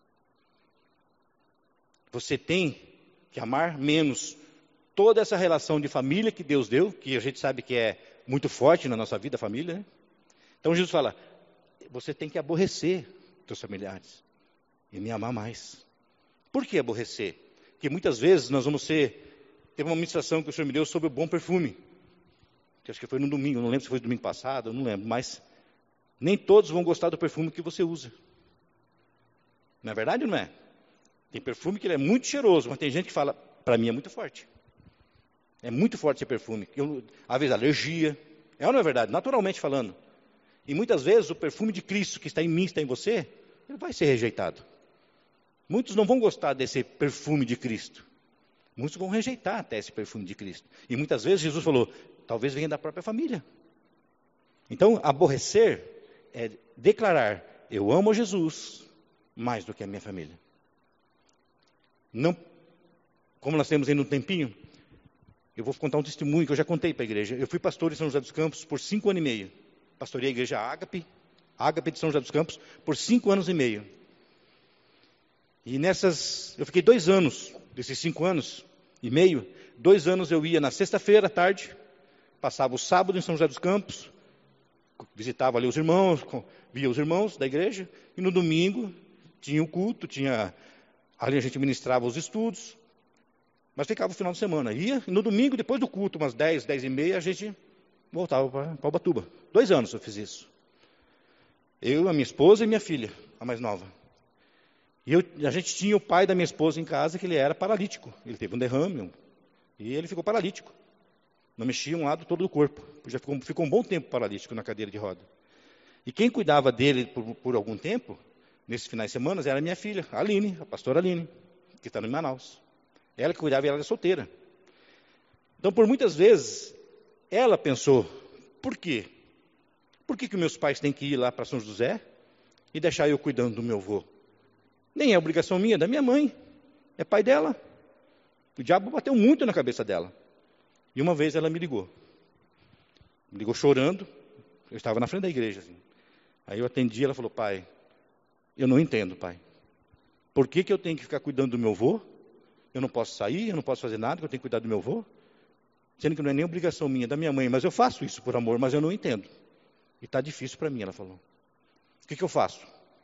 Você tem que amar menos toda essa relação de família que Deus deu, que a gente sabe que é muito forte na nossa vida, a família, né? Então Jesus fala, você tem que aborrecer seus familiares e me amar mais. Por que aborrecer? Porque muitas vezes nós vamos ter uma ministração que o Senhor me deu sobre o bom perfume, que acho que foi no domingo, não lembro se foi no domingo passado, eu não lembro, mas nem todos vão gostar do perfume que você usa. Não é verdade ou não é? Tem perfume que ele é muito cheiroso, mas tem gente que fala, para mim é muito forte. É muito forte esse perfume. Às vezes alergia. É ou não é verdade? Naturalmente falando. E muitas vezes o perfume de Cristo que está em mim, está em você, ele vai ser rejeitado. Muitos não vão gostar desse perfume de Cristo. Muitos vão rejeitar até esse perfume de Cristo. E muitas vezes Jesus falou, talvez venha da própria família. Então, aborrecer é declarar, eu amo Jesus mais do que a minha família. Não, como nós temos ainda um tempinho, eu vou contar um testemunho que eu já contei para a igreja. Eu fui pastor em São José dos Campos por 5 anos e meio. Pastorei a igreja Ágape de São José dos Campos, por 5 anos e meio. E eu fiquei 2 anos, desses 5 anos e meio, 2 anos eu ia na sexta-feira à tarde, passava o sábado em São José dos Campos, visitava ali os irmãos, via os irmãos da igreja, e no domingo tinha o culto, ali a gente ministrava os estudos, mas ficava o final de semana. Ia, e no domingo, depois do culto, umas 10, 10 e meia, a gente voltava para Ubatuba. 2 anos eu fiz isso. Eu, a minha esposa e minha filha, a mais nova. E a gente tinha o pai da minha esposa em casa, que ele era paralítico. Ele teve um derrame, e ele ficou paralítico. Não mexia um lado todo do corpo. Já ficou um bom tempo paralítico na cadeira de roda. E quem cuidava dele por algum tempo, nesses finais de semana, era a minha filha, a Aline, a pastora Aline, que está em Manaus. Ela que cuidava e ela era solteira. Então, por muitas vezes, ela pensou, por quê? Por que meus pais têm que ir lá para São José e deixar eu cuidando do meu avô? Nem é obrigação minha, é da minha mãe. É pai dela. O diabo bateu muito na cabeça dela. E uma vez ela me ligou. Me ligou chorando. Eu estava na frente da igreja. Assim. Aí eu atendi, ela falou, pai, eu não entendo, pai. Por que eu tenho que ficar cuidando do meu avô? Eu não posso sair, eu não posso fazer nada, eu tenho que cuidar do meu avô? Sendo que não é nem obrigação minha, é da minha mãe. Mas eu faço isso por amor, mas eu não entendo. E está difícil para mim, ela falou. O que eu faço?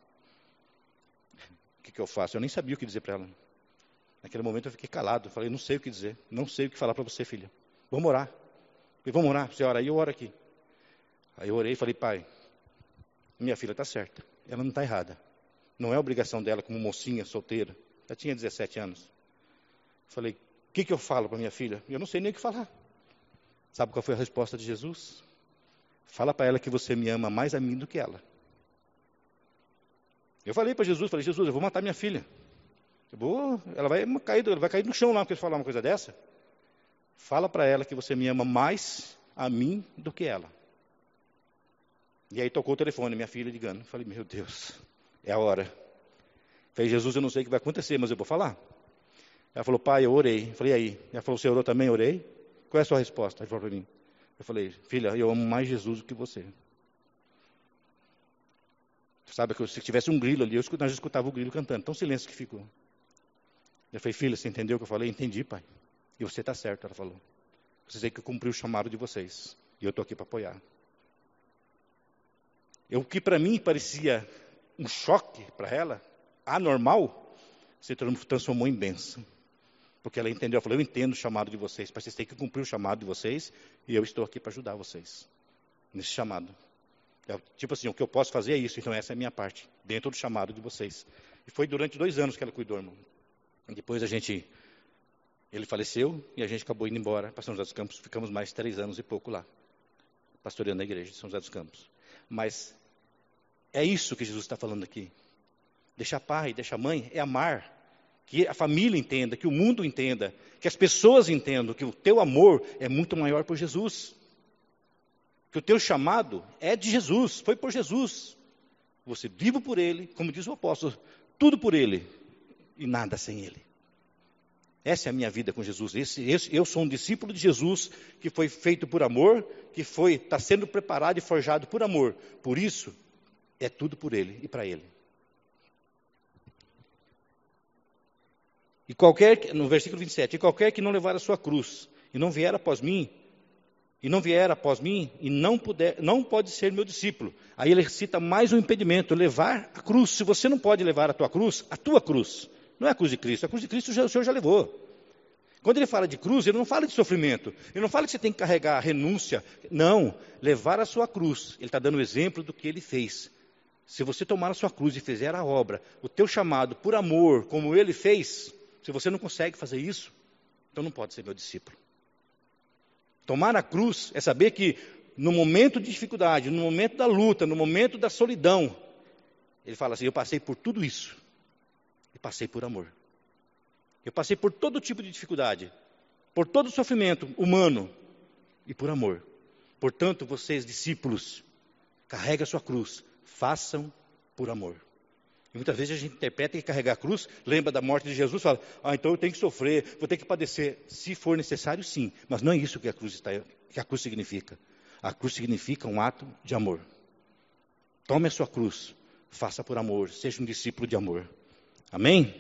O que eu faço? Eu nem sabia o que dizer para ela. Naquele momento eu fiquei calado. Eu falei, não sei o que dizer. Não sei o que falar para você, filha. Vamos orar. Eu falei, vamos orar. Você ora aí, eu oro aqui. Aí eu orei e falei, pai, minha filha está certa. Ela não está errada. Não é obrigação dela como mocinha, solteira. Já tinha 17 anos. Eu falei, o que eu falo para minha filha? Eu não sei nem o que falar. Sabe qual foi a resposta de Jesus? Fala para ela que você me ama mais a mim do que ela. Eu falei para Jesus, Jesus, eu vou matar minha filha. Ela vai cair no chão lá, porque eu falar uma coisa dessa. Fala para ela que você me ama mais a mim do que ela. E aí tocou o telefone, minha filha ligando. Eu falei, meu Deus, é a hora. Falei, Jesus, eu não sei o que vai acontecer, mas eu vou falar. Ela falou, pai, eu orei. Eu falei, e aí? Ela falou, você orou também? Orei. Qual é a sua resposta? Ela falou para mim. Eu falei, filha, eu amo mais Jesus do que você. Sabe que se tivesse um grilo ali, nós escutava o grilo cantando. Tão silêncio que ficou. Eu falei, filha, você entendeu o que eu falei? Entendi, pai. E você está certo, ela falou. Vocês têm que cumprir o chamado de vocês. E eu estou aqui para apoiar. O que para mim parecia um choque para ela, anormal, se transformou em bênção. Porque ela entendeu, ela falou, eu entendo o chamado de vocês, mas vocês têm que cumprir o chamado de vocês, e eu estou aqui para ajudar vocês. nesse chamado. Tipo assim, o que eu posso fazer é isso, então essa é a minha parte, dentro do chamado de vocês. E foi durante 2 anos que ela cuidou, irmão. Depois ele faleceu e a gente acabou indo embora para São José dos Campos. Ficamos mais 3 anos e pouco lá, pastoreando a igreja de São José dos Campos. Mas é isso que Jesus está falando aqui. Deixar pai, deixar mãe, é amar. Que a família entenda, que o mundo entenda, que as pessoas entendam que o teu amor é muito maior por Jesus. Que o teu chamado é de Jesus, foi por Jesus. Você vive por Ele, como diz o apóstolo, tudo por Ele e nada sem Ele. Essa é a minha vida com Jesus. Eu sou um discípulo de Jesus que foi feito por amor, que está sendo preparado e forjado por amor. Por isso, é tudo por Ele e para Ele. No versículo 27, e qualquer que não levar a sua cruz e não vier após mim, e não pode ser meu discípulo. Aí ele cita mais um impedimento, levar a cruz. Se você não pode levar a tua cruz, não é a cruz de Cristo o Senhor já levou. Quando ele fala de cruz, ele não fala de sofrimento, ele não fala que você tem que carregar a renúncia, não, levar a sua cruz. Ele está dando o exemplo do que ele fez. Se você tomar a sua cruz e fizer a obra, o teu chamado por amor, como ele fez, se você não consegue fazer isso, então não pode ser meu discípulo. Tomar a cruz é saber que no momento de dificuldade, no momento da luta, no momento da solidão, ele fala assim, eu passei por tudo isso e passei por amor. Eu passei por todo tipo de dificuldade, por todo sofrimento humano e por amor. Portanto, vocês discípulos, carreguem a sua cruz, façam por amor. E muitas vezes a gente interpreta que carregar a cruz, lembra da morte de Jesus, fala, então eu tenho que sofrer, vou ter que padecer. Se for necessário, sim, mas não é isso que a cruz significa. A cruz significa um ato de amor. Tome a sua cruz, faça por amor, seja um discípulo de amor. Amém?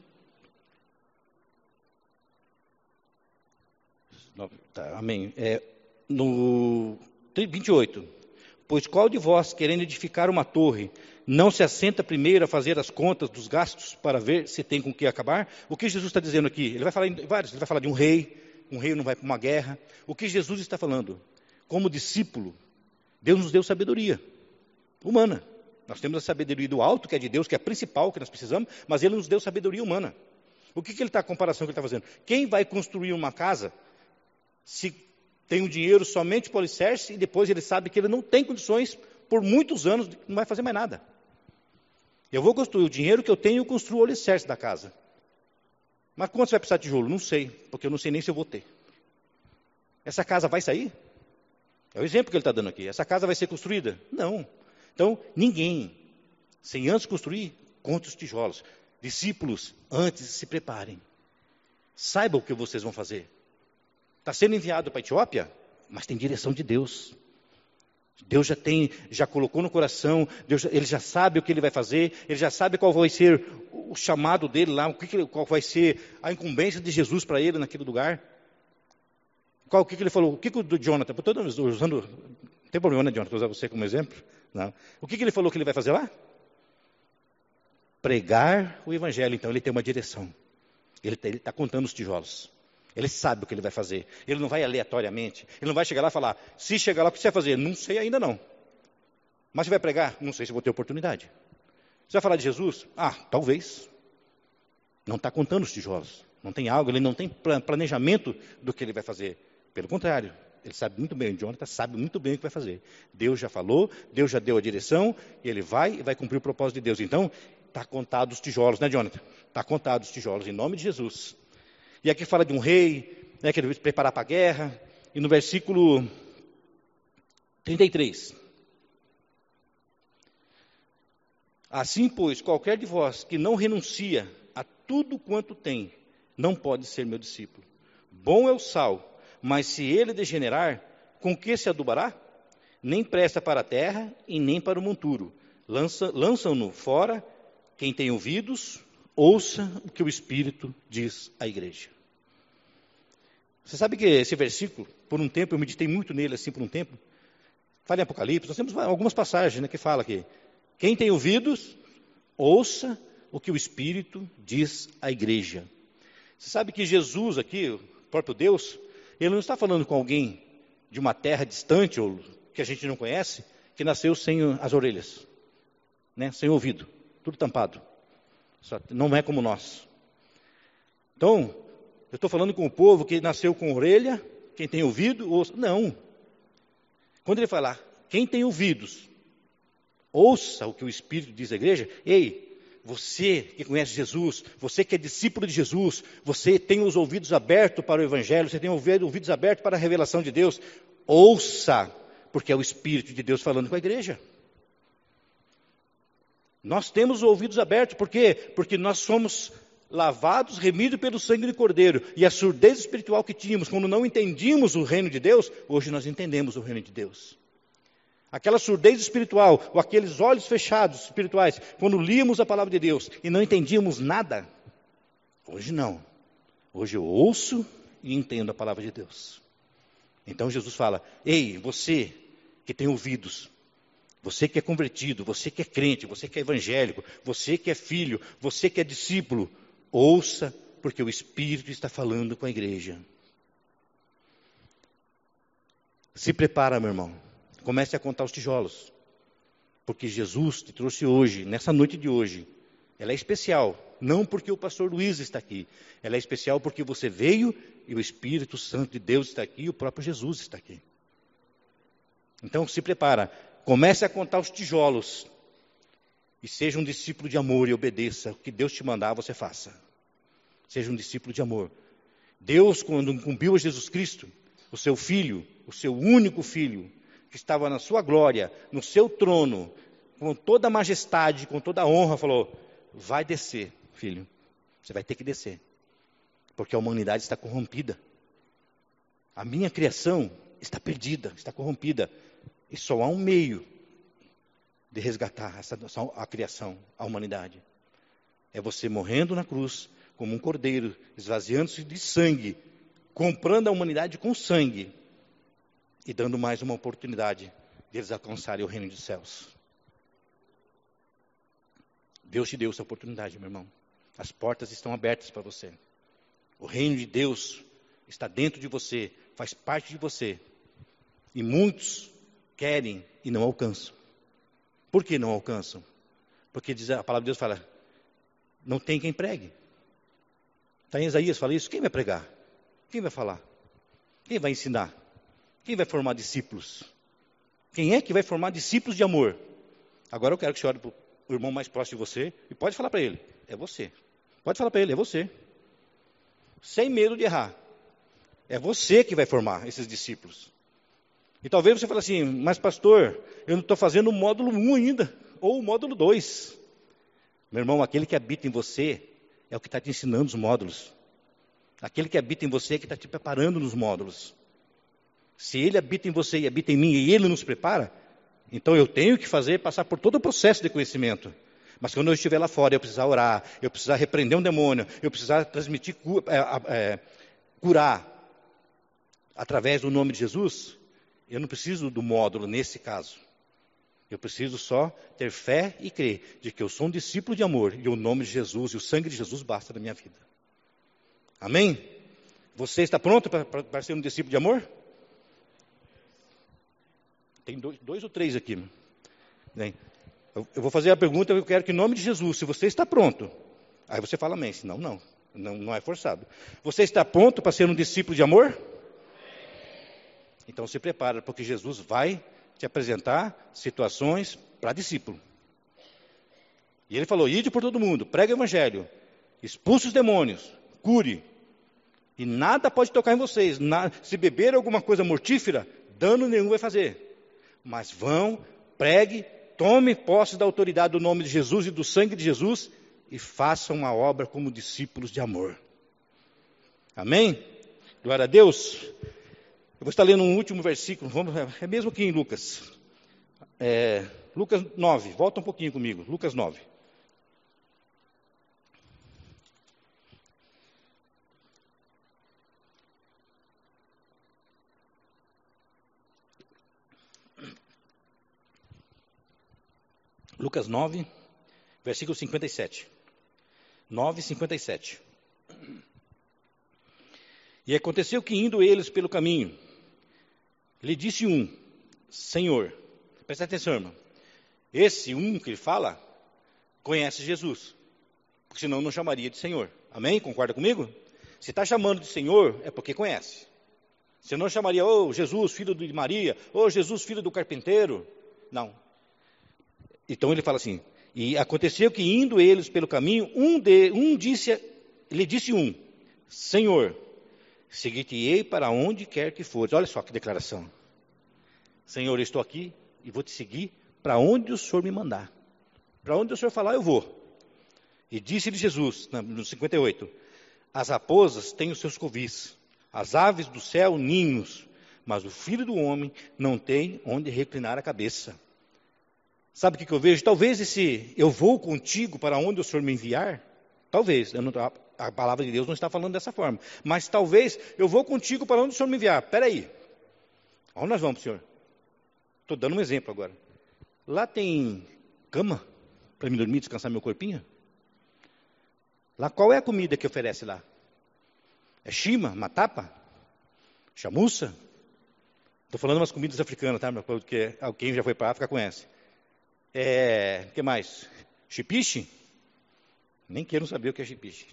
Amém. No 28. Pois qual de vós, querendo edificar uma torre, não se assenta primeiro a fazer as contas dos gastos para ver se tem com o que acabar? O que Jesus está dizendo aqui? Ele vai falar em vários, ele vai falar de um rei não vai para uma guerra. O que Jesus está falando? Como discípulo, Deus nos deu sabedoria humana. Nós temos a sabedoria do alto, que é de Deus, que é a principal que nós precisamos, mas Ele nos deu sabedoria humana. O que ele está, a comparação que ele está fazendo? Quem vai construir uma casa se tem o dinheiro somente para o alicerce e depois ele sabe que ele não tem condições por muitos anos, não vai fazer mais nada. Eu vou construir o dinheiro que eu tenho, eu construo o alicerce da casa. Mas quanto você vai precisar de tijolo? Não sei, porque eu não sei nem se eu vou ter. Essa casa vai sair? É o exemplo que ele está dando aqui. Essa casa vai ser construída? Não. Então, ninguém, sem antes construir, conte os tijolos. Discípulos, antes se preparem. Saibam o que vocês vão fazer. Está sendo enviado para a Etiópia, mas tem direção de Deus. Deus já colocou no coração, ele já sabe o que ele vai fazer, ele já sabe qual vai ser o chamado dele lá, qual vai ser a incumbência de Jesus para ele naquele lugar. O que ele falou? O que o Jonathan, não tem problema, né, Jonathan, usar você como exemplo? Não. O que ele falou que ele vai fazer lá? Pregar o evangelho. Então ele tem uma direção. Ele está contando os tijolos. Ele sabe o que ele vai fazer. Ele não vai aleatoriamente. Ele não vai chegar lá e falar, se chegar lá, o que você vai fazer? Não sei ainda não. Mas você vai pregar? Não sei se vou ter oportunidade. Você vai falar de Jesus? Talvez. Não está contando os tijolos. Não tem algo, ele não tem planejamento do que ele vai fazer. Pelo contrário, ele sabe muito bem, o Jonathan sabe muito bem o que vai fazer. Deus já falou, Deus já deu a direção, e ele vai cumprir o propósito de Deus. Então, está contado os tijolos, né, Jonathan? Está contado os tijolos, em nome de Jesus. E aqui fala de um rei, né, que ele vai se preparar para a guerra. E no versículo 33. Assim, pois, qualquer de vós que não renuncia a tudo quanto tem, não pode ser meu discípulo. Bom é o sal, mas se ele degenerar, com que se adubará? Nem presta para a terra e nem para o monturo. Lançam-no fora. Quem tem ouvidos, ouça o que o Espírito diz à igreja. Você sabe que esse versículo, por um tempo, eu meditei muito nele assim por um tempo. Fala em Apocalipse, nós temos algumas passagens, né, que fala aqui. Quem tem ouvidos, ouça o que o Espírito diz à igreja. Você sabe que Jesus aqui, o próprio Deus, ele não está falando com alguém de uma terra distante ou que a gente não conhece, que nasceu sem as orelhas, né? Sem ouvido, tudo tampado. Só não é como nós. Então, eu estou falando com o povo que nasceu com orelha, quem tem ouvido, ouça. Não. Quando ele falar, quem tem ouvidos, ouça o que o Espírito diz à igreja. Ei, você que conhece Jesus, você que é discípulo de Jesus, você tem os ouvidos abertos para o Evangelho, você tem ouvidos abertos para a revelação de Deus, ouça, porque é o Espírito de Deus falando com a igreja. Nós temos os ouvidos abertos, por quê? Porque nós somos lavados, remidos pelo sangue do Cordeiro, e a surdez espiritual que tínhamos, quando não entendíamos o reino de Deus, hoje nós entendemos o reino de Deus. Aquela surdez espiritual, ou aqueles olhos fechados espirituais, quando líamos a palavra de Deus e não entendíamos nada, hoje não. Hoje eu ouço e entendo a palavra de Deus. Então Jesus fala, ei, você que tem ouvidos, você que é convertido, você que é crente, você que é evangélico, você que é filho, você que é discípulo, ouça, porque o Espírito está falando com a igreja. Se prepara, meu irmão. Comece a contar os tijolos. Porque Jesus te trouxe hoje, nessa noite de hoje. Ela é especial, não porque o pastor Luiz está aqui. Ela é especial porque você veio e o Espírito Santo de Deus está aqui e o próprio Jesus está aqui. Então se prepara. Comece a contar os tijolos. E seja um discípulo de amor e obedeça. O que Deus te mandar, você faça. Seja um discípulo de amor. Deus, quando incumbiu a Jesus Cristo, o seu Filho, o seu único Filho, que estava na sua glória, no seu trono, com toda a majestade, com toda a honra, falou, vai descer, filho. Você vai ter que descer. Porque a humanidade está corrompida. A minha criação está perdida, está corrompida. E só há um meio de resgatar a criação, a humanidade. É você morrendo na cruz, como um cordeiro, esvaziando-se de sangue, comprando a humanidade com sangue, e dando mais uma oportunidade de eles alcançarem o reino dos céus. Deus te deu essa oportunidade, meu irmão. As portas estão abertas para você. O reino de Deus está dentro de você, faz parte de você. E muitos querem e não alcançam. Por que não alcançam? Porque diz, a palavra de Deus fala, não tem quem pregue. Está em Isaías, fala isso, quem vai pregar? Quem vai falar? Quem vai ensinar? Quem vai formar discípulos? Quem é que vai formar discípulos de amor? Agora eu quero que você olhe para o irmão mais próximo de você e pode falar para ele, é você. Pode falar para ele, é você. Sem medo de errar. É você que vai formar esses discípulos. E talvez você fale assim, mas pastor, eu não estou fazendo o módulo 1 ainda, ou o módulo 2. Meu irmão, aquele que habita em você é o que está te ensinando os módulos. Aquele que habita em você é que está te preparando nos módulos. Se ele habita em você e habita em mim e ele nos prepara, então eu tenho que passar por todo o processo de conhecimento. Mas quando eu estiver lá fora, eu precisar orar, eu precisar repreender um demônio, eu precisar transmitir, curar através do nome de Jesus, eu não preciso do módulo nesse caso. Eu preciso só ter fé e crer de que eu sou um discípulo de amor e o nome de Jesus e o sangue de Jesus basta na minha vida. Amém? Você está pronto para ser um discípulo de amor? Tem dois ou três aqui. Eu vou fazer a pergunta, eu quero que em nome de Jesus, se você está pronto, aí você fala amém, senão não é forçado. Você está pronto para ser um discípulo de amor? Então se prepara, porque Jesus vai te apresentar situações para discípulo. E ele falou, ide por todo mundo, pregue o evangelho, expulse os demônios, cure. E nada pode tocar em vocês. Se beber alguma coisa mortífera, dano nenhum vai fazer. Mas vão, pregue, tome posse da autoridade do nome de Jesus e do sangue de Jesus e façam uma obra como discípulos de amor. Amém? Glória a Deus. Eu vou estar lendo um último versículo, é mesmo que em Lucas. Lucas 9, volta um pouquinho comigo, Lucas 9. Lucas 9, versículo 57. 9, 57. E aconteceu que indo eles pelo caminho, lhe disse um, Senhor. Presta atenção, irmão. Esse que ele fala, conhece Jesus. Porque senão não chamaria de Senhor. Amém? Concorda comigo? Se está chamando de Senhor, é porque conhece. Você não chamaria, Jesus, filho de Maria, Jesus, filho do carpinteiro. Não. Então ele fala assim, e aconteceu que indo eles pelo caminho, lhe disse Senhor, seguir-te-ei para onde quer que fores. Olha só que declaração. Senhor, eu estou aqui e vou te seguir para onde o Senhor me mandar. Para onde o Senhor falar, eu vou. E disse-lhe Jesus, no 58, as raposas têm os seus covis, as aves do céu ninhos, mas o Filho do Homem não tem onde reclinar a cabeça. Sabe o que eu vejo? Talvez eu vou contigo para onde o Senhor me enviar, talvez, a palavra de Deus não está falando dessa forma, mas talvez eu vou contigo para onde o Senhor me enviar. Espera aí, onde nós vamos, Senhor? Estou dando um exemplo agora. Lá tem cama para me dormir, descansar meu corpinho? Lá, qual é a comida que oferece lá? É chima, matapa, chamuça? Estou falando umas comidas africanas, tá? Porque alguém já foi para a África conhece. O que mais? Chipiche? Nem quero saber o que é chipiche.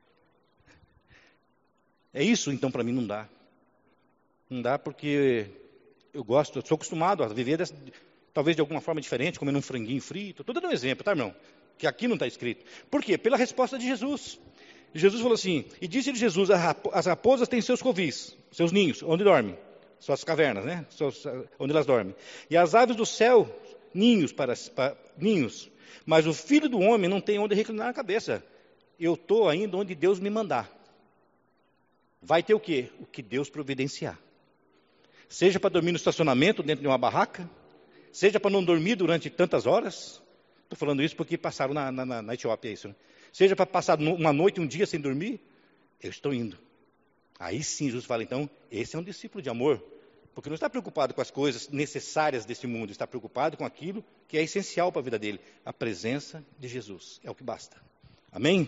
É isso, então, para mim não dá. Não dá porque eu sou acostumado a viver talvez de alguma forma diferente, comendo um franguinho frito. Estou dando um exemplo, tá, irmão? Que aqui não está escrito. Por quê? Pela resposta de Jesus. Jesus falou assim, e disse-lhe Jesus, as raposas têm seus covis, seus ninhos, onde dormem? Suas cavernas, né? Onde elas dormem. E as aves do céu, ninhos, ninhos. Mas o Filho do Homem não tem onde reclinar a cabeça. Eu estou ainda onde Deus me mandar. Vai ter o quê? O que Deus providenciar. Seja para dormir no estacionamento, dentro de uma barraca, seja para não dormir durante tantas horas. Estou falando isso porque passaram na Etiópia isso, né? Seja para passar uma noite, um dia sem dormir, eu estou indo. Aí sim, Jesus fala, então, esse é um discípulo de amor, porque não está preocupado com as coisas necessárias desse mundo, está preocupado com aquilo que é essencial para a vida dele, a presença de Jesus, é o que basta. Amém?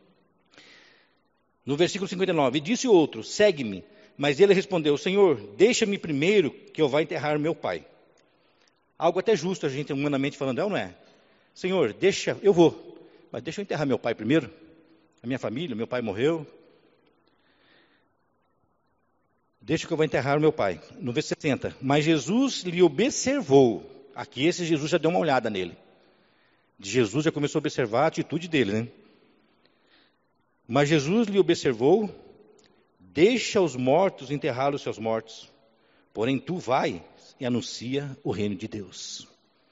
No versículo 59, disse outro, segue-me, mas ele respondeu, Senhor, deixa-me primeiro que eu vá enterrar meu pai. Algo até justo, a gente humanamente falando, não é? Senhor, eu vou, mas deixa eu enterrar meu pai primeiro, a minha família, meu pai morreu. Deixa que eu vou enterrar o meu pai. No versículo 60, mas Jesus lhe observou. Aqui esse Jesus já deu uma olhada nele. Jesus já começou a observar a atitude dele, né? Mas Jesus lhe observou, deixa os mortos enterrar os seus mortos, porém tu vai e anuncia o reino de Deus.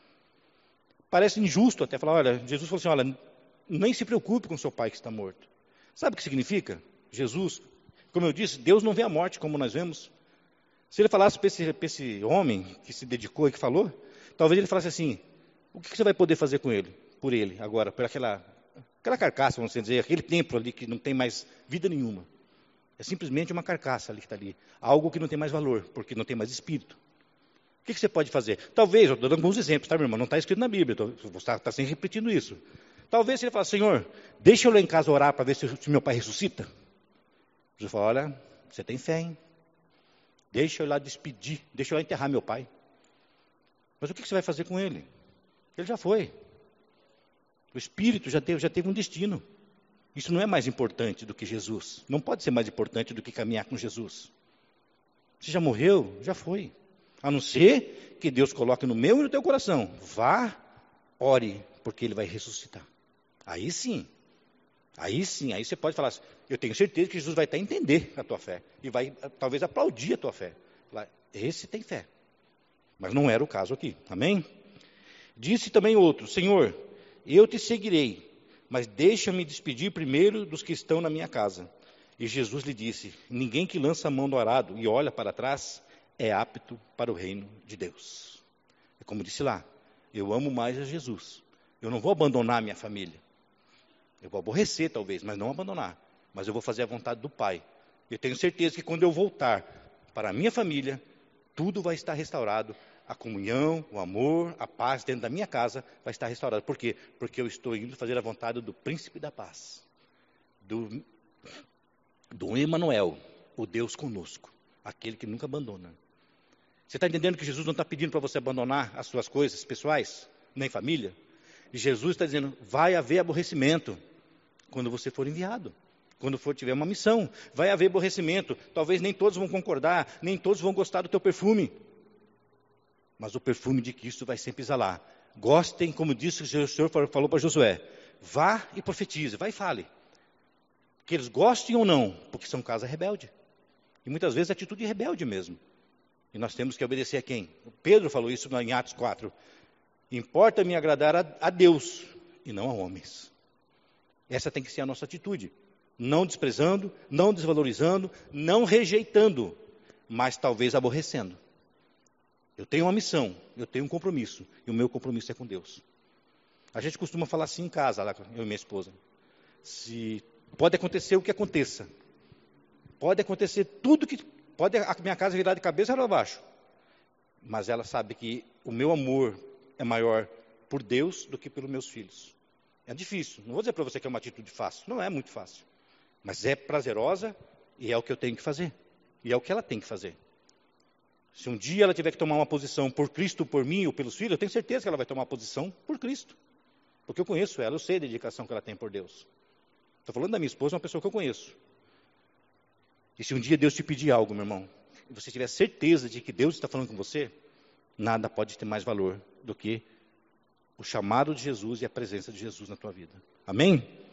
Parece injusto até falar, olha, Jesus falou assim, olha, nem se preocupe com seu pai que está morto. Sabe o que significa? Jesus, como eu disse, Deus não vê a morte como nós vemos. Se ele falasse para esse homem que se dedicou e que falou, talvez ele falasse assim, o que você vai poder fazer com ele, por ele, agora, por aquela carcaça, vamos dizer, aquele templo ali que não tem mais vida nenhuma. É simplesmente uma carcaça ali que está ali. Algo que não tem mais valor, porque não tem mais espírito. O que você pode fazer? Talvez, eu estou dando alguns exemplos, tá, meu irmão? Não está escrito na Bíblia, você está sempre repetindo isso. Talvez se ele falasse, Senhor, deixa eu lá em casa orar para ver se meu pai ressuscita. Jesus fala, olha, você tem fé, hein? Deixa eu lá despedir, deixa eu lá enterrar meu pai. Mas o que você vai fazer com ele? Ele já foi. O espírito já teve um destino. Isso não é mais importante do que Jesus. Não pode ser mais importante do que caminhar com Jesus. Se já morreu, já foi. A não ser que Deus coloque no meu e no teu coração. Vá, ore, porque ele vai ressuscitar. Aí sim, aí você pode falar assim, eu tenho certeza que Jesus vai até entender a tua fé. E vai talvez aplaudir a tua fé. Esse tem fé. Mas não era o caso aqui. Amém? Disse também outro, Senhor, eu te seguirei, mas deixa-me despedir primeiro dos que estão na minha casa. E Jesus lhe disse, ninguém que lança a mão do arado e olha para trás é apto para o reino de Deus. É como disse lá, eu amo mais a Jesus. Eu não vou abandonar a minha família. Eu vou aborrecer talvez, mas não abandonar. Mas eu vou fazer a vontade do Pai. Eu tenho certeza que quando eu voltar para a minha família, tudo vai estar restaurado. A comunhão, o amor, a paz dentro da minha casa vai estar restaurada. Por quê? Porque eu estou indo fazer a vontade do príncipe da paz. Do Emanuel, o Deus conosco. Aquele que nunca abandona. Você está entendendo que Jesus não está pedindo para você abandonar as suas coisas pessoais, nem família? E Jesus está dizendo, vai haver aborrecimento quando você for enviado. Quando tiver uma missão, vai haver aborrecimento. Talvez nem todos vão concordar, nem todos vão gostar do teu perfume. Mas o perfume de Cristo vai sempre exalar. Gostem, como disse o Senhor falou para Josué, vá e profetize, vá e fale. Que eles gostem ou não, porque são casa rebelde. E muitas vezes é atitude rebelde mesmo. E nós temos que obedecer a quem? O Pedro falou isso em Atos 4. Importa-me agradar a Deus e não a homens. Essa tem que ser a nossa atitude. Não desprezando, não desvalorizando, não rejeitando, mas talvez aborrecendo. Eu tenho uma missão, eu tenho um compromisso, e o meu compromisso é com Deus. A gente costuma falar assim em casa, lá, eu e minha esposa. Pode acontecer o que aconteça. Pode acontecer tudo que... Pode a minha casa virar de cabeça para baixo. Mas ela sabe que o meu amor é maior por Deus do que pelos meus filhos. É difícil. Não vou dizer para você que é uma atitude fácil. Não é muito fácil. Mas é prazerosa e é o que eu tenho que fazer. E é o que ela tem que fazer. Se um dia ela tiver que tomar uma posição por Cristo, por mim ou pelos filhos, eu tenho certeza que ela vai tomar uma posição por Cristo. Porque eu conheço ela, eu sei a dedicação que ela tem por Deus. Estou falando da minha esposa, uma pessoa que eu conheço. E se um dia Deus te pedir algo, meu irmão, e você tiver certeza de que Deus está falando com você, nada pode ter mais valor do que o chamado de Jesus e a presença de Jesus na tua vida. Amém?